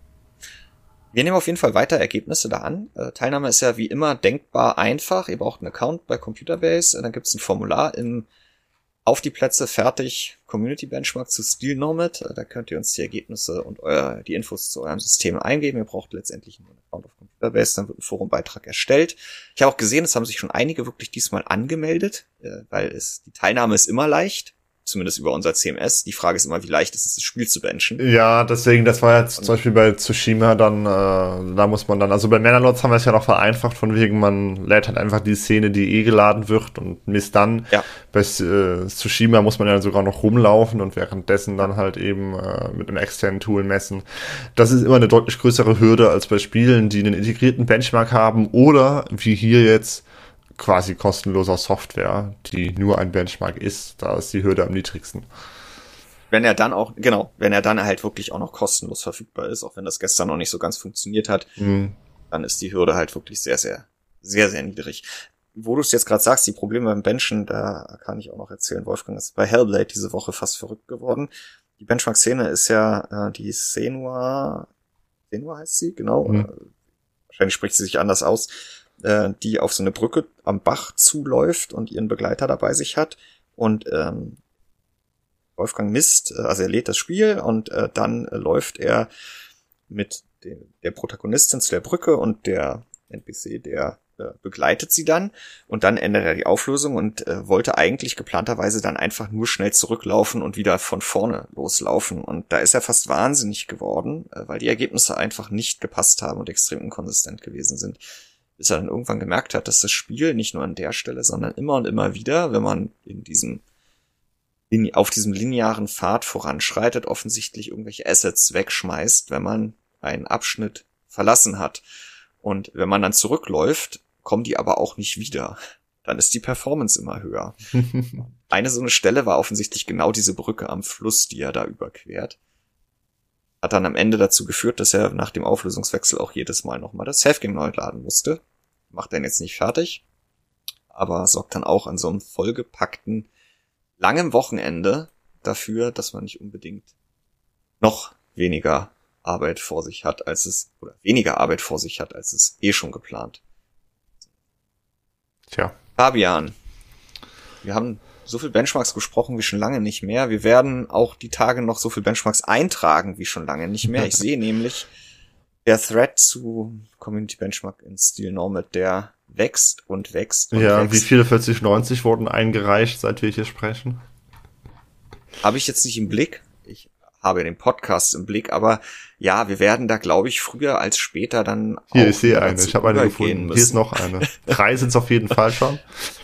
Wir nehmen auf jeden Fall weiter Ergebnisse da an. Äh, Teilnahme ist ja wie immer denkbar einfach. Ihr braucht einen Account bei Computerbase. Dann gibt es ein Formular im auf die Plätze, fertig, Community Benchmark zu Steel Nomad. Da könnt ihr uns die Ergebnisse und euer, die Infos zu eurem System eingeben. Ihr braucht letztendlich nur einen Account auf Computerbase, dann wird ein Forumbeitrag erstellt. Ich habe auch gesehen, es haben sich schon einige wirklich diesmal angemeldet, weil es die Teilnahme ist immer leicht. Zumindest über unser C M S. Die Frage ist immer, wie leicht ist es, das Spiel zu benchen. Ja, deswegen, das war jetzt zum Beispiel bei Tsushima dann, äh, da muss man dann, also bei Manalords haben wir es ja noch vereinfacht, von wegen, man lädt halt einfach die Szene, die eh geladen wird und misst dann. Ja. Bei äh, Tsushima muss man ja sogar noch rumlaufen und währenddessen dann halt eben äh, mit einem externen Tool messen. Das ist immer eine deutlich größere Hürde als bei Spielen, die einen integrierten Benchmark haben oder, wie hier jetzt, quasi kostenloser Software, die nur ein Benchmark ist. Da ist die Hürde am niedrigsten. Wenn er dann auch, genau, wenn er dann halt wirklich auch noch kostenlos verfügbar ist, auch wenn das gestern noch nicht so ganz funktioniert hat, mhm. dann ist die Hürde halt wirklich sehr, sehr, sehr, sehr niedrig. Wo du es jetzt gerade sagst, die Probleme beim Benchen, da kann ich auch noch erzählen, Wolfgang ist bei Hellblade diese Woche fast verrückt geworden. Die Benchmark-Szene ist ja äh, die Senua, Senua heißt sie, genau, mhm. äh, wahrscheinlich spricht sie sich anders aus, die auf so eine Brücke am Bach zuläuft und ihren Begleiter dabei sich hat. Und ähm, Wolfgang misst, also er lädt das Spiel und äh, dann äh, läuft er mit de- der Protagonistin zu der Brücke und der N P C, der äh, begleitet sie dann. Und dann ändert er die Auflösung und äh, wollte eigentlich geplanterweise dann einfach nur schnell zurücklaufen und wieder von vorne loslaufen. Und da ist er fast wahnsinnig geworden, äh, weil die Ergebnisse einfach nicht gepasst haben und extrem inkonsistent gewesen sind. Bis er dann irgendwann gemerkt hat, dass das Spiel nicht nur an der Stelle, sondern immer und immer wieder, wenn man in diesem in, auf diesem linearen Pfad voranschreitet, offensichtlich irgendwelche Assets wegschmeißt, wenn man einen Abschnitt verlassen hat. Und wenn man dann zurückläuft, kommen die aber auch nicht wieder. Dann ist die Performance immer höher. Eine so eine Stelle war offensichtlich genau diese Brücke am Fluss, die er da überquert. Hat dann am Ende dazu geführt, dass er nach dem Auflösungswechsel auch jedes Mal nochmal das Savegame neu laden musste. Macht er jetzt nicht fertig, aber sorgt dann auch an so einem vollgepackten, langen Wochenende dafür, dass man nicht unbedingt noch weniger Arbeit vor sich hat, als es, oder weniger Arbeit vor sich hat, als es eh schon geplant. Tja. Fabian, wir haben so viel Benchmarks gesprochen wie schon lange nicht mehr. Wir werden auch die Tage noch so viel Benchmarks eintragen wie schon lange nicht mehr. Ich sehe nämlich, der Thread zu Community Benchmark in Steel Nomad, der wächst und wächst und ja, wächst. Wie viele vierzig neunzig wurden eingereicht, seit wir hier sprechen? Habe ich jetzt nicht im Blick. Ich habe den Podcast im Blick, aber ja, wir werden da, glaube ich, früher als später dann auch Hier, ich sehe eine. Ich habe eine gefunden. Müssen. Hier ist noch eine. Drei sind es auf jeden Fall schon.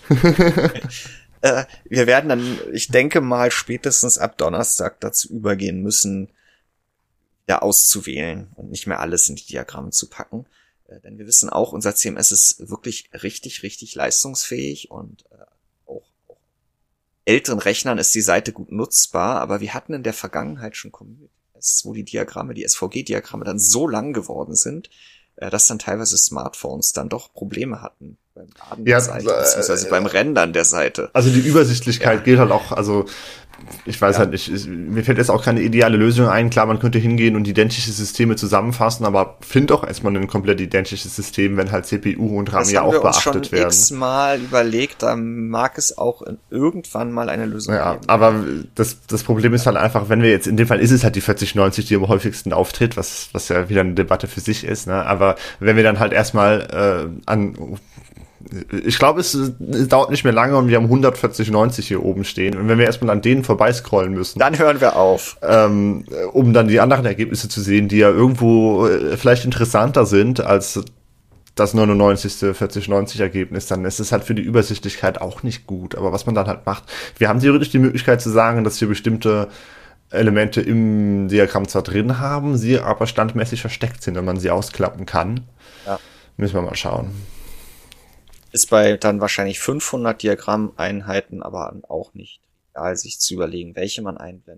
Äh, wir werden dann, ich denke mal, spätestens ab Donnerstag dazu übergehen müssen, ja, auszuwählen und nicht mehr alles in die Diagramme zu packen. Äh, denn wir wissen auch, unser C M S ist wirklich richtig, richtig leistungsfähig und äh, auch, auch älteren Rechnern ist die Seite gut nutzbar, aber wir hatten in der Vergangenheit schon Communities, wo die Diagramme, die S V G-Diagramme dann so lang geworden sind, äh, dass dann teilweise Smartphones dann doch Probleme hatten beim Laden ja, der Seite, beziehungsweise äh, beim Rendern der Seite. Also die Übersichtlichkeit ja. gilt halt auch, also ich weiß ja. halt nicht, ich, mir fällt jetzt auch keine ideale Lösung ein. Klar, man könnte hingehen und identische Systeme zusammenfassen, aber find auch erstmal ein komplett identisches System, wenn halt C P U und RAM ja auch beachtet werden. Das haben wir uns schon x-mal überlegt, da mag es auch irgendwann mal eine Lösung ja, geben. Aber das, das Problem ist halt einfach, wenn wir jetzt, in dem Fall ist es halt die vierzig neunzig, die am häufigsten auftritt, was, was ja wieder eine Debatte für sich ist, ne? Aber wenn wir dann halt erstmal äh, an ich glaube, es, es dauert nicht mehr lange und wir haben hundertvierzig neunzig hier oben stehen. Und wenn wir erstmal an denen vorbeiscrollen müssen. Dann hören wir auf. Ähm, um dann die anderen Ergebnisse zu sehen, die ja irgendwo äh, vielleicht interessanter sind als das neunundneunzigste vierzig neunzig Ergebnis, dann ist es halt für die Übersichtlichkeit auch nicht gut. Aber was man dann halt macht, wir haben theoretisch die Möglichkeit zu sagen, dass wir bestimmte Elemente im Diagramm zwar drin haben, sie aber standmäßig versteckt sind, wenn man sie ausklappen kann. Ja. Müssen wir mal schauen. Ist bei dann wahrscheinlich fünfhundert Diagrammeinheiten aber auch nicht real, sich zu überlegen, welche man einblendet.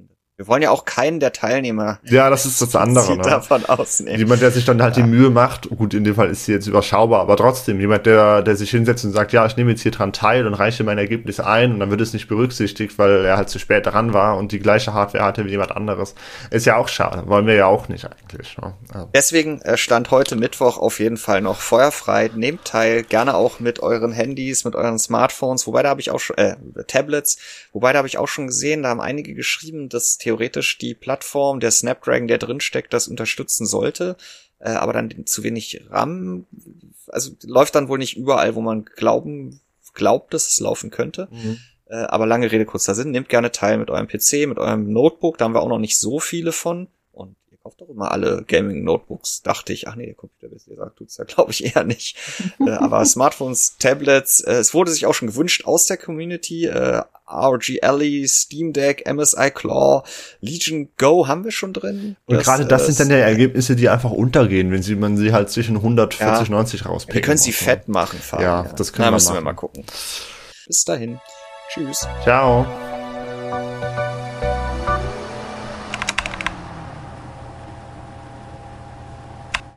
Wir wollen ja auch keinen der Teilnehmer. Ja, das ist das andere. Ne? Davon ausnehmen. Jemand, der sich dann halt ja. die Mühe macht, gut, in dem Fall ist sie jetzt überschaubar, aber trotzdem, jemand, der, der sich hinsetzt und sagt, ja, ich nehme jetzt hier dran teil und reiche mein Ergebnis ein und dann wird es nicht berücksichtigt, weil er halt zu spät dran war und die gleiche Hardware hatte wie jemand anderes. Ist ja auch schade. Wollen wir ja auch nicht eigentlich. Ne? Ja. Deswegen stand heute Mittwoch auf jeden Fall noch feuerfrei. Nehmt teil, gerne auch mit euren Handys, mit euren Smartphones, wobei da habe ich auch schon, äh, Tablets, wobei da habe ich auch schon gesehen, da haben einige geschrieben, dass theoretisch die Plattform, der Snapdragon, der drin steckt, das unterstützen sollte, äh, aber dann zu wenig RAM, also läuft dann wohl nicht überall, wo man glauben, glaubt, dass es laufen könnte. Mhm. Äh, aber lange Rede, kurzer Sinn, nehmt gerne teil mit eurem P C, mit eurem Notebook, da haben wir auch noch nicht so viele von und ihr kauft doch immer alle Gaming-Notebooks, dachte ich, ach nee, der Computer, der sagt, tut's ja glaube ich eher nicht. äh, aber Smartphones, Tablets, äh, es wurde sich auch schon gewünscht aus der Community, äh, R G L E, Steam Deck, M S I Claw, Legion Go haben wir schon drin. Und das, gerade das äh, sind dann ja Ergebnisse, die einfach untergehen, wenn sie, man sie halt zwischen hundertvierzig, ja, neunzig rauspicken. Wir können sie so fett machen, Fabian. Ja, das können Na, wir müssen machen. wir mal gucken. Bis dahin. Tschüss. Ciao.